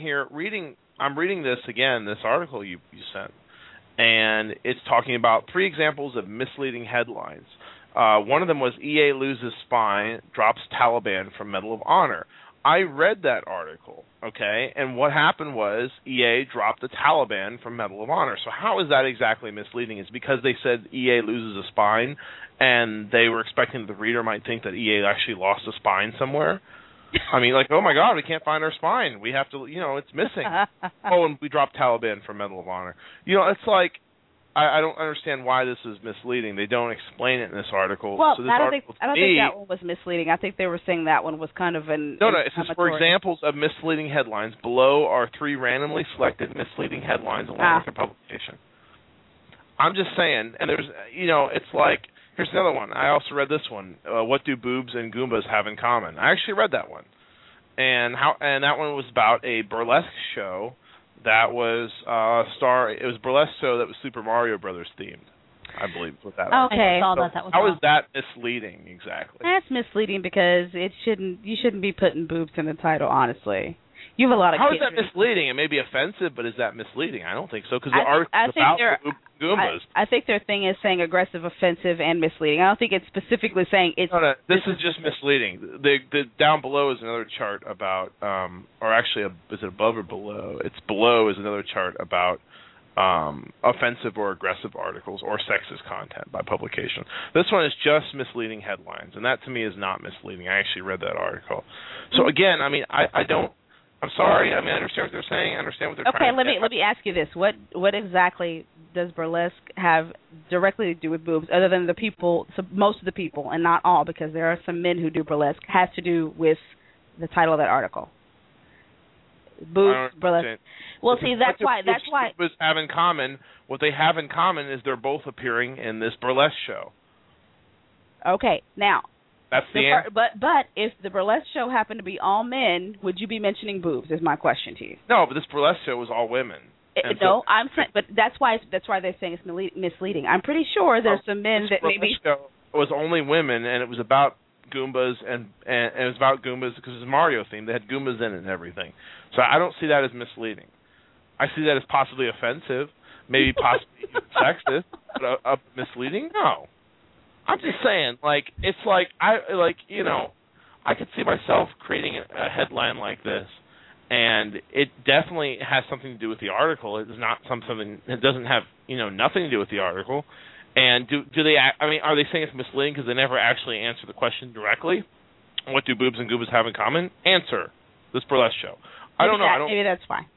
[SPEAKER 4] I'm reading this again, this article you sent, and it's talking about 3 examples of misleading headlines. One of them was EA loses spine, drops Taliban from Medal of Honor. I read that article, okay, and what happened was EA dropped the Taliban from Medal of Honor. So how is that exactly misleading? It's because they said EA loses a spine, and they were expecting the reader might think that EA actually lost a spine somewhere. I mean, like, oh my God, we can't find our spine. We have to, it's missing. Oh, and we dropped Taliban from Medal of Honor. It's like, I don't understand why this is misleading. They don't explain it in this article.
[SPEAKER 3] Well, I don't think that one was misleading. I think they were saying that one was kind of an...
[SPEAKER 4] No, it says, for examples of misleading headlines, below are 3 randomly selected misleading headlines along with their publication. I'm just saying, and there's, it's like, here's another one. I also read this one. What do boobs and Goombas have in common? I actually read that one. And that one was about a burlesque show that was it was a burlesque show that was Super Mario Brothers themed. I believe is what that
[SPEAKER 3] okay.
[SPEAKER 5] I saw that. That was
[SPEAKER 4] how is that misleading exactly?
[SPEAKER 3] That's misleading because you shouldn't be putting boobs in the title, honestly. You have a lot of
[SPEAKER 4] How
[SPEAKER 3] kids.
[SPEAKER 4] How is that misleading? It may be offensive, but is that misleading? I don't think so, because
[SPEAKER 3] the
[SPEAKER 4] article's about Goombas.
[SPEAKER 3] I think their thing is saying aggressive, offensive, and misleading. I don't think it's specifically saying it's...
[SPEAKER 4] No, this is just misleading. The down below is another chart about, or actually, is it above or below? It's below is another chart about offensive or aggressive articles or sexist content by publication. This one is just misleading headlines, and that to me is not misleading. I actually read that article. So again, I mean, I don't... I'm sorry. I mean, I understand what they're saying. I understand what they're trying to say.
[SPEAKER 3] Okay, let me ask you this: what exactly does burlesque have directly to do with boobs, other than the people? So most of the people, and not all, because there are some men who do burlesque, has to do with the title of that article. Boobs, burlesque. Well, see, that's why.
[SPEAKER 4] Boobs have in common. What they have in common is they're both appearing in this burlesque show.
[SPEAKER 3] Okay, now.
[SPEAKER 4] That's the answer.
[SPEAKER 3] But if the burlesque show happened to be all men, would you be mentioning boobs? Is my question to you.
[SPEAKER 4] No, but this burlesque show was all women.
[SPEAKER 3] I'm saying, but that's why they're saying it's misleading. I'm pretty sure there's some men that maybe.
[SPEAKER 4] Show was only women, and it was about Goombas, and it was about Goombas because it was Mario themed. They had Goombas in it and everything. So I don't see that as misleading. I see that as possibly offensive, maybe possibly even sexist, but misleading? No. I'm just saying, like, it's like, I could see myself creating a headline like this, and it definitely has something to do with the article. It is not something, it doesn't have, nothing to do with the article. And do they, are they saying it's misleading because they never actually answer the question directly? What do boobs and goobas have in common? Answer. This burlesque show. I don't know.
[SPEAKER 3] Maybe that's fine.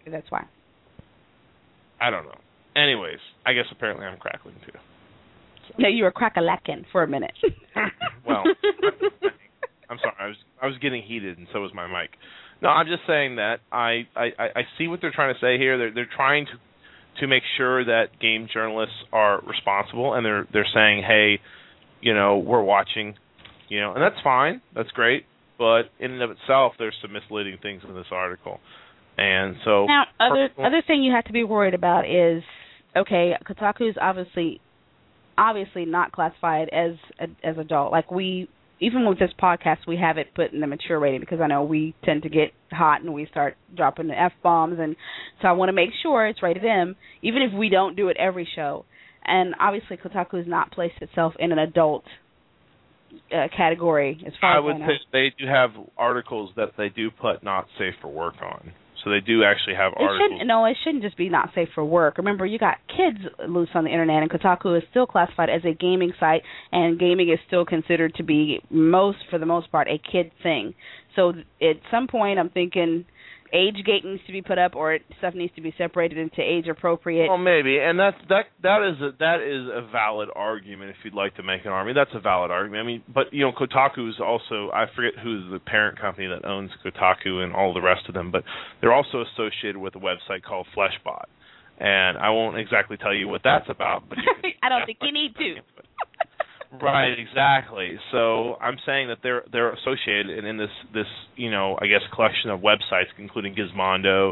[SPEAKER 4] I don't know. Anyways, I guess apparently I'm crackling too.
[SPEAKER 3] No, you were crack-a-lacking for a minute.
[SPEAKER 4] Well, I'm sorry. I was getting heated, and so was my mic. No, I'm just saying that I see what they're trying to say here. They're trying to make sure that game journalists are responsible, and they're saying, hey, we're watching, and that's fine. That's great. But in and of itself, there's some misleading things in this article. And so
[SPEAKER 3] now, other thing you have to be worried about is, okay, Kotaku's obviously not classified as adult. Like even with this podcast, we have it put in the mature rating because I know we tend to get hot and we start dropping the F-bombs, and so I want to make sure it's rated M, even if we don't do it every show. And obviously, Kotaku has not placed itself in an adult category as far as I know.
[SPEAKER 4] I would say they do have articles that they do put not safe for work on. So they do actually have articles.
[SPEAKER 3] It shouldn't just be not safe for work. Remember, you got kids loose on the internet, and Kotaku is still classified as a gaming site, and gaming is still considered to be, for the most part, a kid thing. So at some point, I'm thinking age gate needs to be put up, or stuff needs to be separated into age appropriate.
[SPEAKER 4] Well, maybe, and that is a valid argument if you'd like to make an argument. That's a valid argument. I mean, but Kotaku is also, I forget who's the parent company that owns Kotaku and all the rest of them, but they're also associated with a website called Fleshbot, and I won't exactly tell you what that's about. But
[SPEAKER 3] I don't think you need to.
[SPEAKER 4] Right, exactly. So I'm saying that they're associated, and in this I guess collection of websites, including Gizmondo,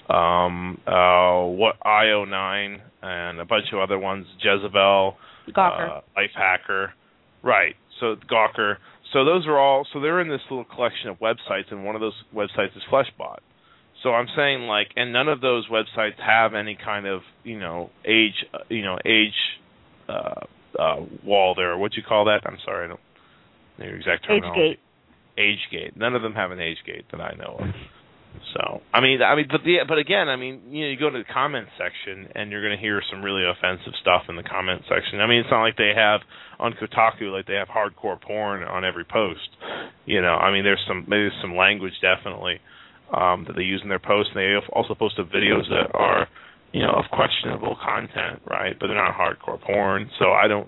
[SPEAKER 4] IO9, and a bunch of other ones, Jezebel,
[SPEAKER 3] Gawker,
[SPEAKER 4] Lifehacker, right? So Gawker. So those are all. So they're in this little collection of websites, and one of those websites is Fleshbot. So I'm saying and none of those websites have any kind of age wall there. What'd you call that? I'm sorry, I don't know your exact terminology. Age gate. None of them have an age gate that I know of. So but again, you go to the comment section and you're going to hear some really offensive stuff in the comment section. It's not like they have on Kotaku like they have hardcore porn on every post. There's some language definitely that they use in their posts. And they also post videos that are of questionable content, right? But they're not hardcore porn. So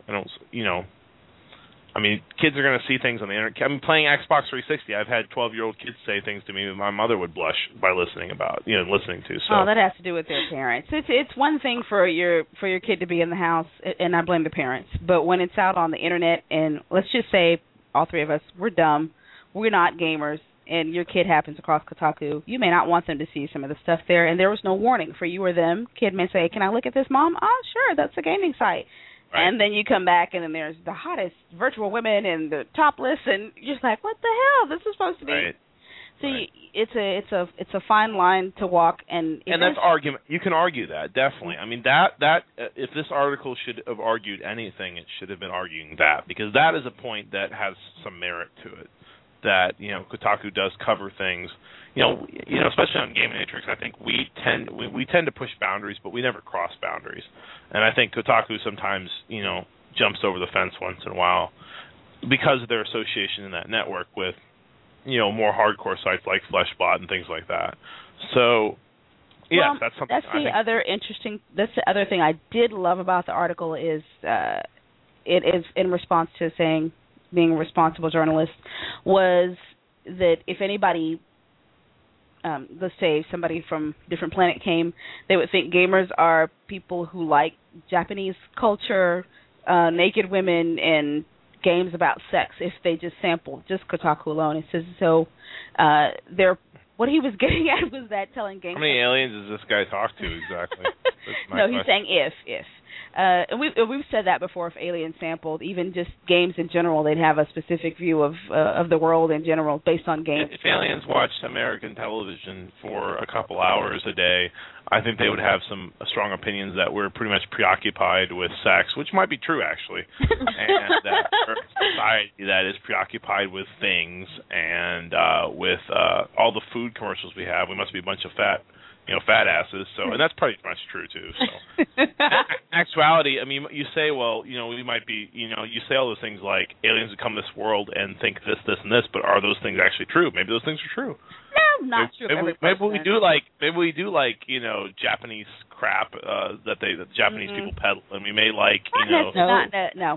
[SPEAKER 4] kids are going to see things on the internet. Playing Xbox 360. I've had 12-year-old kids say things to me that my mother would blush by listening to. So.
[SPEAKER 3] Oh, that has to do with their parents. It's one thing for your kid to be in the house, and I blame the parents. But when it's out on the internet, and let's just say all three of us, we're dumb, we're not gamers, and your kid happens across Kotaku, you may not want them to see some of the stuff there, and there was no warning for you or them. Kid may say, "Can I look at this, Mom?" "Oh, sure, that's a gaming site."
[SPEAKER 4] Right.
[SPEAKER 3] And then you come back, and then there's the hottest virtual women and the topless, and you're just like, what the hell? This is supposed to be.
[SPEAKER 4] Right.
[SPEAKER 3] So
[SPEAKER 4] right.
[SPEAKER 3] it's a fine line to walk, and
[SPEAKER 4] that's argument. You can argue that, definitely. I mean, that if this article should have argued anything, it should have been arguing that, because that is a point that has some merit to it. That, you know, Kotaku does cover things, you know, especially on Game Matrix. I think we tend to push boundaries, but we never cross boundaries. And I think Kotaku sometimes, you know, jumps over the fence once in a while because of their association in that network with, you know, more hardcore sites like Fleshbot and things like that. So, yes, that's something.
[SPEAKER 3] That's the other thing I did love about the article is it is in response to saying being a responsible journalist, was that if anybody, let's say somebody from different planet came, they would think gamers are people who like Japanese culture, naked women, and games about sex if they just sampled just Kotaku alone. It says so. What he was getting at was that telling gamers.
[SPEAKER 4] How many aliens does this guy talk to exactly?
[SPEAKER 3] No, he's saying if. And we've said that before. If aliens sampled, even just games in general, they'd have a specific view of the world in general based on games.
[SPEAKER 4] If aliens watched American television for a couple hours a day, I think they would have some strong opinions that we're pretty much preoccupied with sex, which might be true actually, and that we're a society that is preoccupied with things and with all the food commercials we have. We must be a bunch of fat asses. So, and that's pretty much true too. So, in actuality, I mean, you say, well, you know, we might be, you know, you say all those things like aliens would come to this world and think this, and this, but are those things actually true? Maybe those things are true.
[SPEAKER 3] No, not true.
[SPEAKER 4] Maybe we do like, you know, Japanese crap that the Japanese people peddle, and we may like, you know.
[SPEAKER 3] No.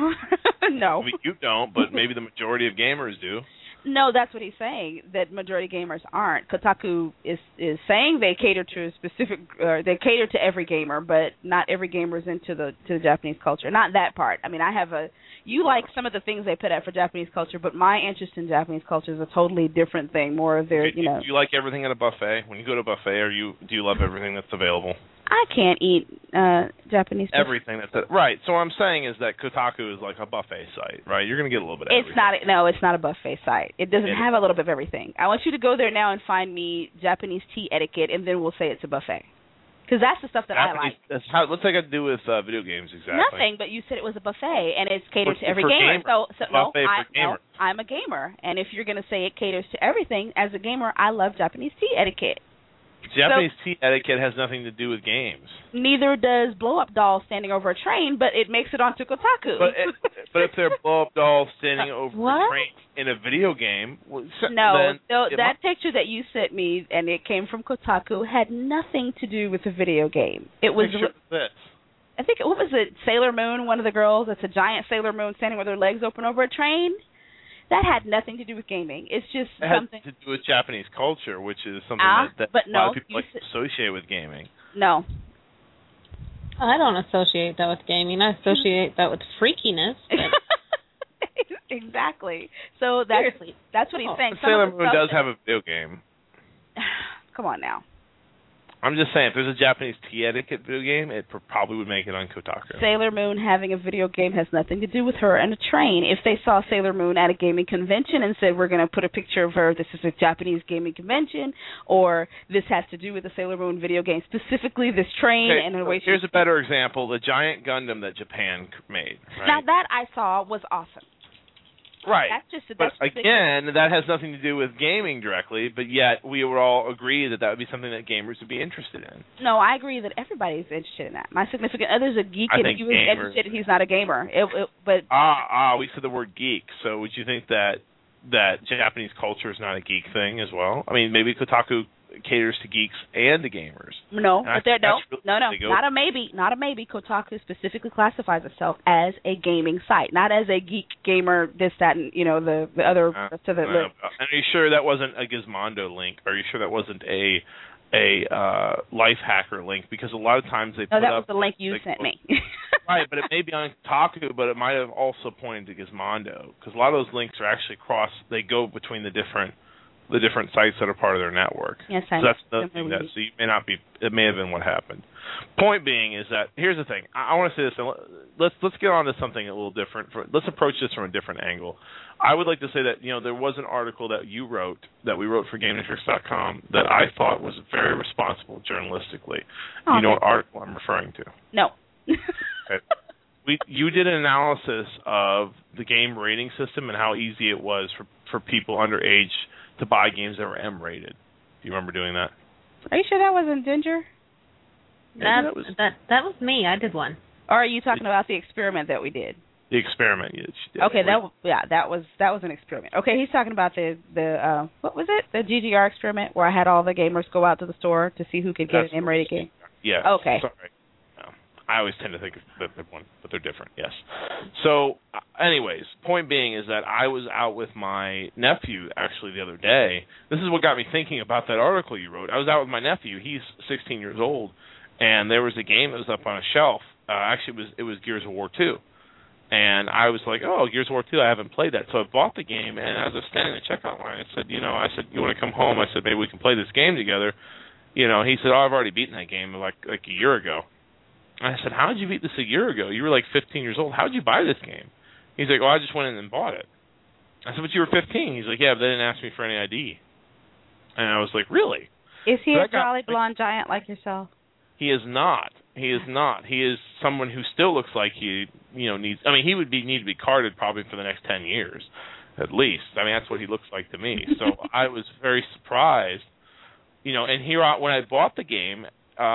[SPEAKER 4] I mean, you don't, but maybe the majority of gamers do.
[SPEAKER 3] No, that's what he's saying, that majority gamers aren't. Kotaku is saying they cater to a specific, they cater to every gamer, but not every gamer is into the Japanese culture. Not that part. I mean, you like some of the things they put out for Japanese culture, but my interest in Japanese culture is a totally different thing. More of their,
[SPEAKER 4] Do you like everything at a buffet? When you go to a buffet, do you love everything that's available?
[SPEAKER 3] I can't eat Japanese food.
[SPEAKER 4] Everything right. So what I'm saying is that Kotaku is like a buffet site, right? You're going to get a little bit of everything.
[SPEAKER 3] It's not a buffet site. It doesn't have a little bit of everything. I want you to go there now and find me Japanese tea etiquette, and then we'll say it's a buffet. Because that's the stuff that I like.
[SPEAKER 4] What's that got to do with video games exactly?
[SPEAKER 3] Nothing, but you said it was a buffet, and it's catered to every gamer. I'm a gamer, and if you're going to say it caters to everything, as a gamer, I love Japanese tea etiquette.
[SPEAKER 4] Japanese tea etiquette has nothing to do with games.
[SPEAKER 3] Neither does blow-up dolls standing over a train, but it makes it onto Kotaku.
[SPEAKER 4] But if they're blow-up dolls standing over a train in a video game,
[SPEAKER 3] that picture that you sent me, and it came from Kotaku, had nothing to do with the video game. It was
[SPEAKER 4] this.
[SPEAKER 3] I think, what was it, Sailor Moon, one of the girls? It's a giant Sailor Moon standing with her legs open over a train. That had nothing to do with gaming. It's just something.
[SPEAKER 4] It had to do with Japanese culture, which is something that a lot of people like to associate with gaming.
[SPEAKER 3] No.
[SPEAKER 5] I don't associate that with gaming. I associate that with freakiness.
[SPEAKER 3] Exactly. So that's what he's saying.
[SPEAKER 4] Sailor Moon does have a video game.
[SPEAKER 3] Come on now.
[SPEAKER 4] I'm just saying, if there's a Japanese tea etiquette video game, it probably would make it on Kotaku.
[SPEAKER 3] Sailor Moon having a video game has nothing to do with her and a train. If they saw Sailor Moon at a gaming convention and said, we're going to put a picture of her, this is a Japanese gaming convention, or this has to do with the Sailor Moon video game, specifically this train and the way
[SPEAKER 4] here's a better example, the giant Gundam that Japan made. Right?
[SPEAKER 3] Now, that I saw was awesome.
[SPEAKER 4] Right. Again, that has nothing to do with gaming directly, but yet we would all agree that would be something that gamers would be interested in.
[SPEAKER 3] No, I agree that everybody's interested in that. My significant other's a geek, and if he was interested, he's not a gamer.
[SPEAKER 4] We said the word geek, so would you think that Japanese culture is not a geek thing as well? I mean, maybe Kotaku caters to geeks and to gamers.
[SPEAKER 3] No, not a maybe. Kotaku specifically classifies itself as a gaming site, not as a geek gamer. This, that, and the other.
[SPEAKER 4] And are you sure that wasn't a Gizmodo link? Are you sure that wasn't a life hacker link? Because a lot of times they put up.
[SPEAKER 3] No, that was the link you sent me.
[SPEAKER 4] Right, but it may be on Kotaku, but it might have also pointed to Gizmodo, because a lot of those links are actually they go between the different the different sites that are part of their network.
[SPEAKER 3] Yes,
[SPEAKER 4] so that's another thing. So you may not be. It may have been what happened. Point being is that here's the thing. I want to say this. And let's get on to something a little different. Let's approach this from a different angle. I would like to say that there was an article that you wrote, that we wrote for GameNetrix.com, that I thought was very responsible journalistically.
[SPEAKER 3] Oh,
[SPEAKER 4] you know what article I'm referring to?
[SPEAKER 3] No.
[SPEAKER 4] Okay. You did an analysis of the game rating system and how easy it was for people underage to buy games that were M-rated. Do you remember doing that?
[SPEAKER 3] Are you sure that wasn't Ginger?
[SPEAKER 5] That was me. I did one.
[SPEAKER 3] Or are you talking about the experiment that we did?
[SPEAKER 4] The experiment.
[SPEAKER 3] Okay, that was an experiment. Okay, he's talking about the what was it? The GGR experiment where I had all the gamers go out to the store to see who could get an M-rated game.
[SPEAKER 4] Yeah.
[SPEAKER 3] Okay.
[SPEAKER 4] Sorry. I always tend to think that they're one, but they're different. Yes. So, anyways, point being is that I was out with my nephew actually the other day. This is what got me thinking about that article you wrote. I was out with my nephew. He's 16 years old, and there was a game that was up on a shelf. Actually, it was Gears of War 2. And I was like, oh, Gears of War 2, I haven't played that. So I bought the game, and as I was standing in the checkout line, I said, you want to come home? I said, maybe we can play this game together. He said, oh, I've already beaten that game like a year ago. And I said, how did you beat this a year ago? You were like 15 years old. How did you buy this game? He's like, I just went in and bought it. I said, but you were 15. He's like, yeah, but they didn't ask me for any ID. And I was like, really?
[SPEAKER 3] Is he a jolly blonde giant like yourself?
[SPEAKER 4] He is not. He is not. He is someone who still looks like he, needs. I mean, he would need to be carded probably for the next 10 years, at least. I mean, that's what he looks like to me. So I was very surprised, And here, when I bought the game,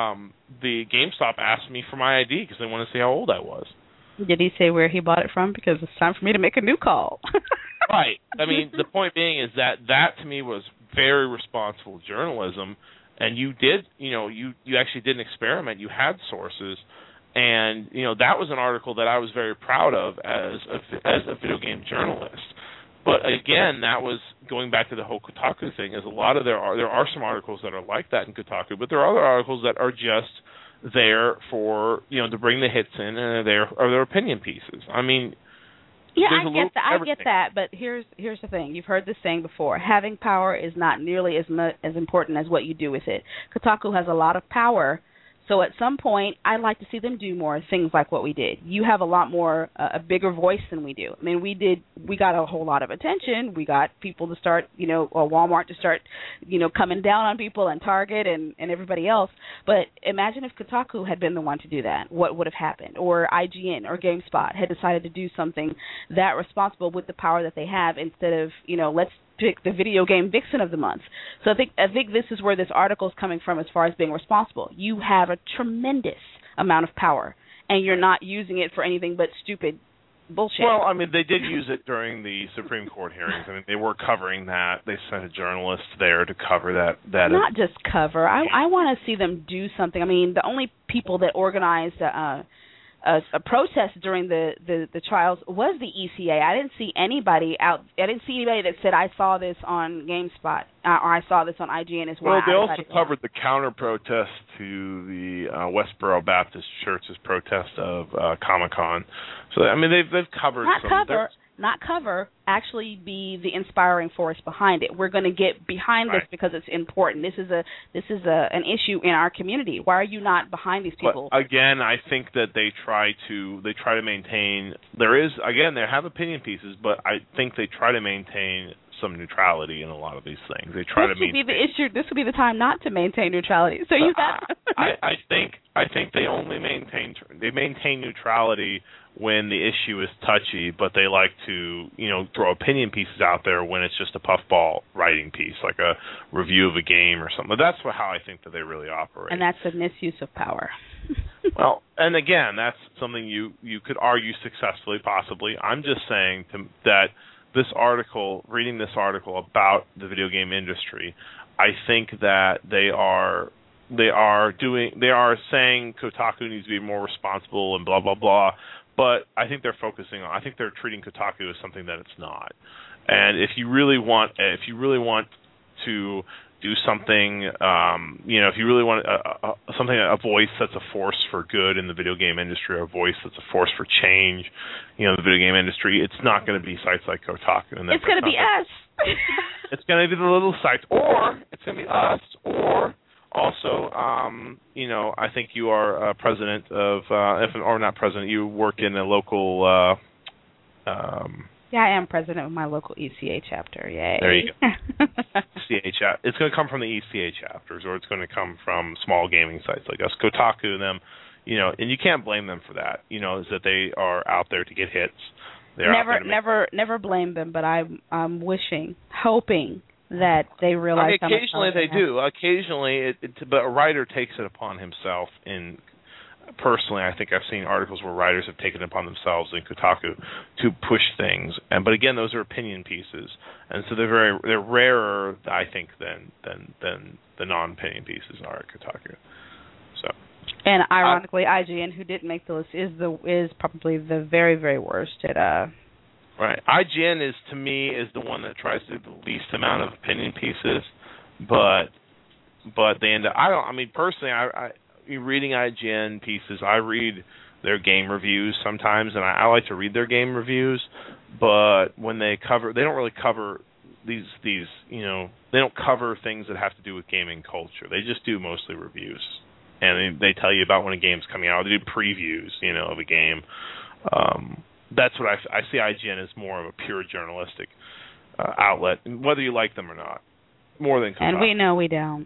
[SPEAKER 4] the GameStop asked me for my ID because they wanted to see how old I was.
[SPEAKER 3] Did he say where he bought it from? Because it's time for me to make a new call.
[SPEAKER 4] Right. I mean, the point being is that to me was very responsible journalism. And you did, you actually did an experiment. You had sources, and that was an article that I was very proud of as a video game journalist. But again, that was going back to the whole Kotaku thing. Is a lot of there are some articles that are like that in Kotaku, but there are other articles that are just there for to bring the hits in, and are their opinion pieces. I mean.
[SPEAKER 3] Yeah, I get that, but here's the thing. You've heard this saying before. Having power is not nearly as important as what you do with it. Kotaku has a lot of power, so at some point, I'd like to see them do more things like what we did. You have a lot more, a bigger voice than we do. I mean, we got a whole lot of attention. We got people to start, or Walmart to start, coming down on people, and Target and everybody else. But imagine if Kotaku had been the one to do that. What would have happened? Or IGN or GameSpot had decided to do something that responsible with the power that they have instead of, let's pick the video game vixen of the month. So I think this is where this article is coming from as far as being responsible. You have a tremendous amount of power, and you're not using it for anything but stupid bullshit.
[SPEAKER 4] Well, I mean, they did use it during the Supreme Court hearings. I mean, they were covering that. They sent a journalist there to cover that.
[SPEAKER 3] Not just cover. I want to see them do something. I mean, the only people that organized a protest during the trials was the ECA. I didn't see anybody that said, I saw this on GameSpot, or I saw this on IGN as well.
[SPEAKER 4] Well, they also covered the counter-protest to the Westboro Baptist Church's protest of Comic-Con. So, I mean, they've covered
[SPEAKER 3] Not cover, actually be the inspiring force behind it. We're going to get behind this because it's important. This is an issue in our community. Why are you not behind these people?
[SPEAKER 4] But again, I think that they try to maintain. They have opinion pieces, but I think they try to maintain some neutrality in a lot the issue.
[SPEAKER 3] This would be the time not to maintain neutrality. So you have.
[SPEAKER 4] I think they only maintain neutrality when the issue is touchy, but they like to, throw opinion pieces out there when it's just a puffball writing piece, like a review of a game or something. But that's how I think that they really operate.
[SPEAKER 3] And that's a misuse of power.
[SPEAKER 4] Well, and again, that's something you could argue successfully, possibly. I'm just saying that reading this article about the video game industry, I think that they are saying Kotaku needs to be more responsible and blah blah blah. But I think they're treating Kotaku as something that it's not. And if you really want to do something. If you really want a voice that's a force for good in the video game industry, or a voice that's a force for change, in the video game industry, it's not going to be sites like Kotaku. And
[SPEAKER 3] it's going to be us.
[SPEAKER 4] It's going to be the little sites, or it's going to be us, or also, I think you are president of, or not president, you work in a local.
[SPEAKER 3] Yeah, I am president of my local ECA chapter. Yay!
[SPEAKER 4] There you go. ECA it's going to come from the ECA chapters, or it's going to come from small gaming sites like us, Kotaku, them. And you can't blame them for that. Is that they are out there to get hits.
[SPEAKER 3] Never blame them, but I'm hoping that they realize.
[SPEAKER 4] Occasionally they do. Occasionally, but a writer takes it upon himself. Personally, I think I've seen articles where writers have taken it upon themselves in Kotaku to push things. But again, those are opinion pieces, and so they're rarer, I think, than the non-opinion pieces are at Kotaku. So.
[SPEAKER 3] And ironically, IGN, who didn't make the list, is probably the very, very worst at.
[SPEAKER 4] Right. IGN is, to me, the one that tries to do the least amount of opinion pieces, but they end up. Personally, reading IGN pieces, I read their game reviews sometimes, and I like to read their game reviews. But when they don't really cover these. They don't cover things that have to do with gaming culture. They just do mostly reviews. And they tell you about when a game's coming out. They do previews, of a game. That's what I see IGN as more of a pure journalistic outlet, whether you like them or not, more than Kotaku.
[SPEAKER 3] And we know we don't.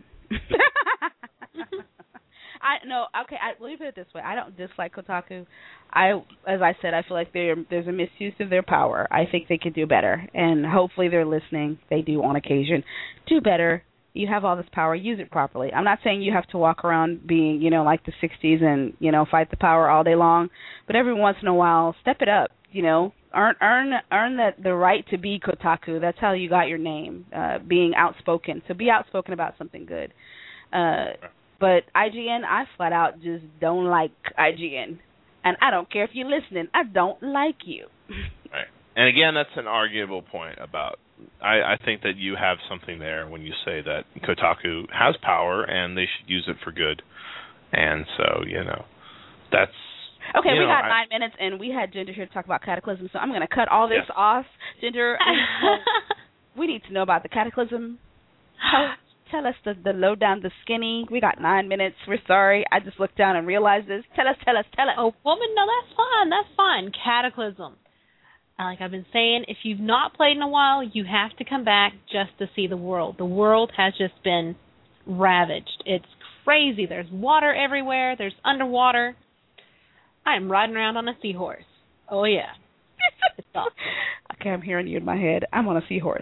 [SPEAKER 3] Let me put it this way. I don't dislike Kotaku. As I said, I feel like there's a misuse of their power. I think they could do better, and hopefully they're listening. They do on occasion. Do better. You have all this power. Use it properly. I'm not saying you have to walk around being, like the 60s and, fight the power all day long. But every once in a while, step it up, Earn the right to be Kotaku. That's how you got your name, being outspoken. So be outspoken about something good. But IGN, I flat out just don't like IGN. And I don't care if you're listening. I don't like you.
[SPEAKER 4] Right. And again, that's an arguable point about. I think that you have something there when you say that Kotaku has power and they should use it for good. And so, that's...
[SPEAKER 3] Okay, we got 9 minutes, and we had Ginger here to talk about Cataclysm, so I'm going to cut all this off. Ginger, we need to know about the Cataclysm. Tell us the lowdown, the skinny. We got 9 minutes. We're sorry. I just looked down and realized this. Tell us.
[SPEAKER 5] Oh, woman, no, that's fine. Cataclysm. Like I've been saying, if you've not played in a while, you have to come back just to see the world. The world has just been ravaged. It's crazy. There's water everywhere. There's underwater. I am riding around on a seahorse. Oh, yeah. It's awesome.
[SPEAKER 3] Okay, I'm hearing you in my head. I'm on a seahorse.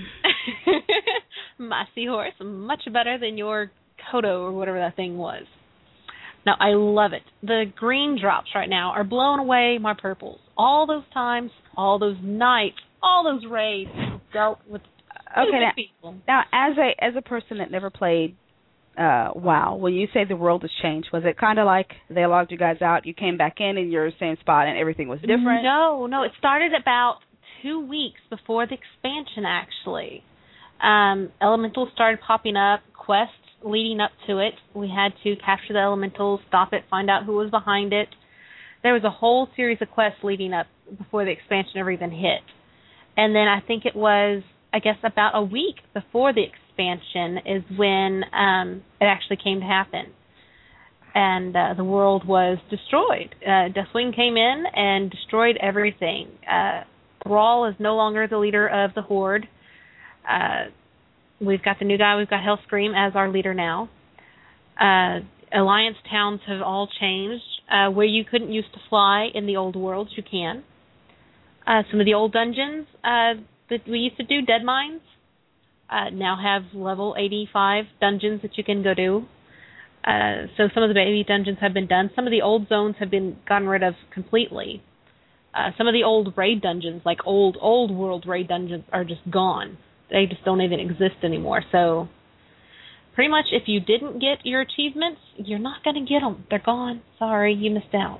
[SPEAKER 5] My seahorse, much better than your Kodo or whatever that thing was. Now, I love it. The green drops right now are blowing away my purples. All those times, all those nights, all those raids dealt with people.
[SPEAKER 3] Now, as a person that never played WoW, when you say the world has changed, was it kind of like they logged you guys out, you came back in your same spot, and everything was different?
[SPEAKER 5] No. It started about 2 weeks before the expansion, actually. Elementals started popping up, quests leading up to it. We had to capture the elementals, stop it, find out who was behind it. There was a whole series of quests leading up before the expansion ever even hit. And then I think it was, about a week before the expansion is when it actually came to happen. And the world was destroyed. Deathwing came in and destroyed everything. Thrall is no longer the leader of the Horde. We've got the new guy. We've got Hellscream as our leader now. Alliance towns have all changed. Where you couldn't used to fly in the old worlds, you can. Some of the old dungeons that we used to do, dead mines, now have level 85 dungeons that you can go do. So some of the baby dungeons have been done. Some of the old zones have been gotten rid of completely. Some of the old raid dungeons, like old world raid dungeons, are just gone. They just don't even exist anymore. So pretty much if you didn't get your achievements, you're not going to get them. They're gone. Sorry, you missed out.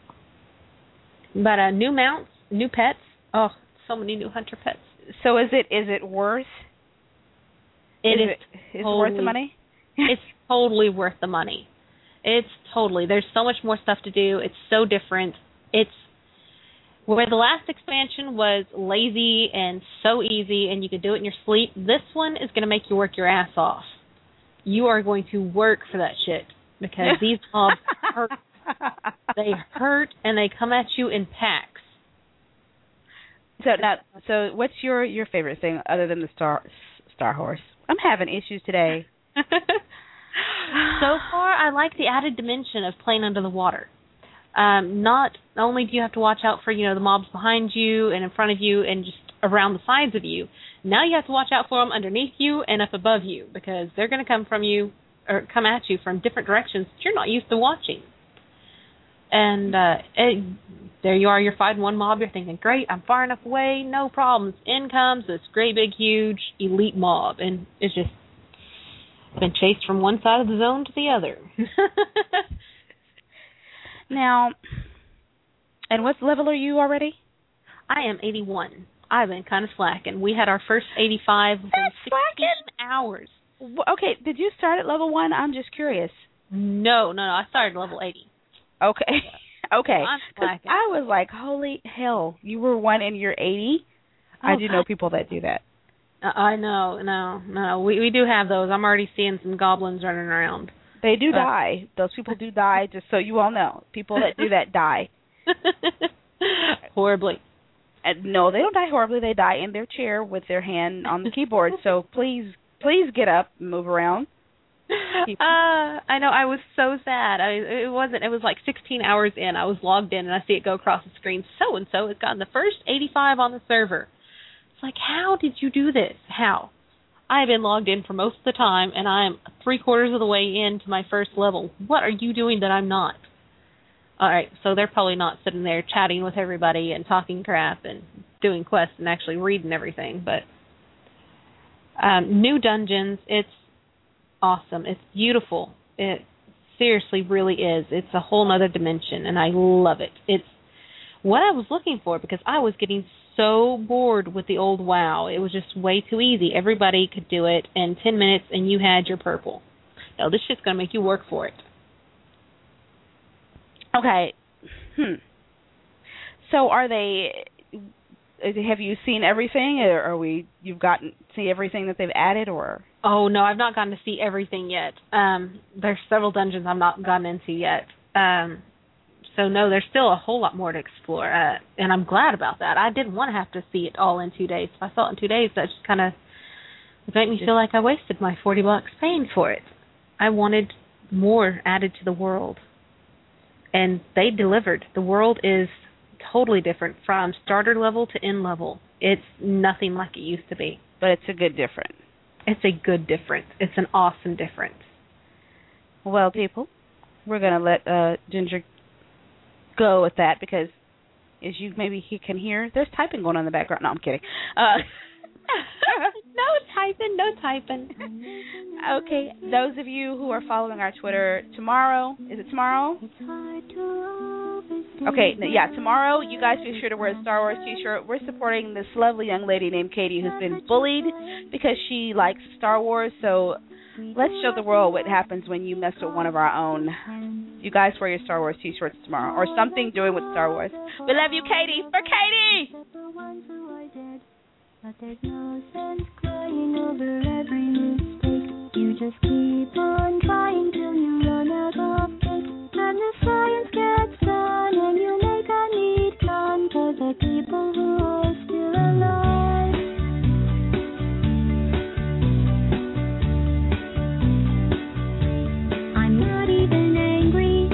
[SPEAKER 5] But new mounts, new pets. Oh, so many new hunter pets.
[SPEAKER 3] So is it worth Is it worth the money?
[SPEAKER 5] It's totally worth the money. There's so much more stuff to do. It's so different. It's where the last expansion was lazy and so easy and you could do it in your sleep. This one is going to make you work your ass off. You are going to work for that shit because these mobs hurt. They hurt and they come at you in packs.
[SPEAKER 3] So what's your favorite thing other than the Star Horse? I'm having issues today.
[SPEAKER 5] So far, I like the added dimension of playing under the water. Not only do you have to watch out for, the mobs behind you and in front of you and just around the sides of you, now you have to watch out for them underneath you and up above you because they're going to come at you from different directions that you're not used to watching. And there you are, you're fighting one mob, you're thinking, great, I'm far enough away, no problems. In comes this great big huge elite mob, and it's just been chased from one side of the zone to the other.
[SPEAKER 3] Now, and what level are you already?
[SPEAKER 5] I am 81. I've been kind of slacking. We had our first 85 within 16 hours.
[SPEAKER 3] Okay, did you start at level 1? I'm just curious.
[SPEAKER 5] No, I started at level 80.
[SPEAKER 3] Okay. Okay.
[SPEAKER 5] I'm slacking.
[SPEAKER 3] I was like, holy hell, you were 1 and you're 80? I do know people that do that.
[SPEAKER 5] I know, no. We do have those. I'm already seeing some goblins running around.
[SPEAKER 3] They do die. Those people do die, just so you all know. People that do that die.
[SPEAKER 5] Horribly.
[SPEAKER 3] No, they don't die horribly. They die in their chair with their hand on the keyboard. So please get up and move around.
[SPEAKER 5] I know. I was so sad. It was like 16 hours in. I was logged in, and I see it go across the screen. So-and-so has gotten the first 85 on the server. It's like, how did you do this? How? I have been logged in for most of the time, and I am 3/4 of the way into my first level. What are you doing that I'm not? All right, so they're probably not sitting there chatting with everybody and talking crap and doing quests and actually reading everything. But new dungeons, it's awesome. It's beautiful. It seriously really is. It's a whole other dimension, and I love it. It's what I was looking for because I was getting so bored with the old WoW. It was just way too easy. Everybody could do it in 10 minutes, and you had your purple. No, this shit's going to make you work for it.
[SPEAKER 3] Okay. So are they... Have you seen everything, or you've gotten to see everything that they've added, or?
[SPEAKER 5] Oh no, I've not gotten to see everything yet. There's several dungeons I've not gotten into yet. So no, there's still a whole lot more to explore, and I'm glad about that. I didn't want to have to see it all in 2 days. If I saw it in 2 days, that just kind of made me feel like I wasted my $40 paying for it. I wanted more added to the world, and they delivered. The world is totally different from starter level to end level. It's nothing like it used to be.
[SPEAKER 3] But it's a good difference.
[SPEAKER 5] It's a good difference. It's an awesome difference.
[SPEAKER 3] Well, people, we're going to let Ginger go with that because, as you maybe can hear, there's typing going on in the background. No, I'm kidding.
[SPEAKER 5] No typing.
[SPEAKER 3] Okay, those of you who are following our Twitter, tomorrow, is it tomorrow? Okay, yeah, tomorrow you guys be sure to wear a Star Wars t-shirt. We're supporting this lovely young lady named Katie who's been bullied because she likes Star Wars, so let's show the world what happens when you mess with one of our own. You guys wear your Star Wars t-shirts tomorrow or something doing with Star Wars. We love you, Katie. For Katie!
[SPEAKER 1] But there's no sense crying over every mistake. You just keep on trying till you run out of faith. And the science gets done and you make a neat plan for the people who are still alive. I'm not even angry.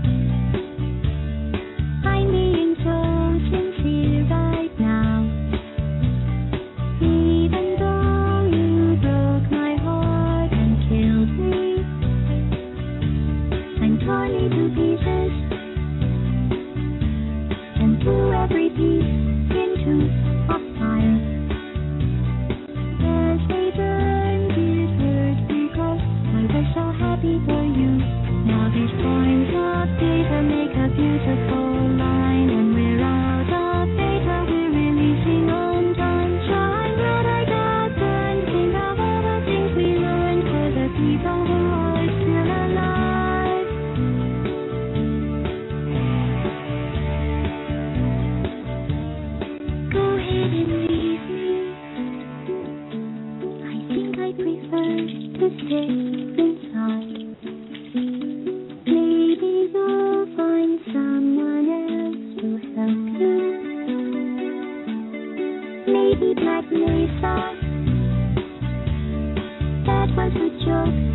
[SPEAKER 1] I'm being so sincere right now. Even though you might prefer to stay inside. Maybe you'll find someone else to help you. Maybe Black Mesa. That was a joke.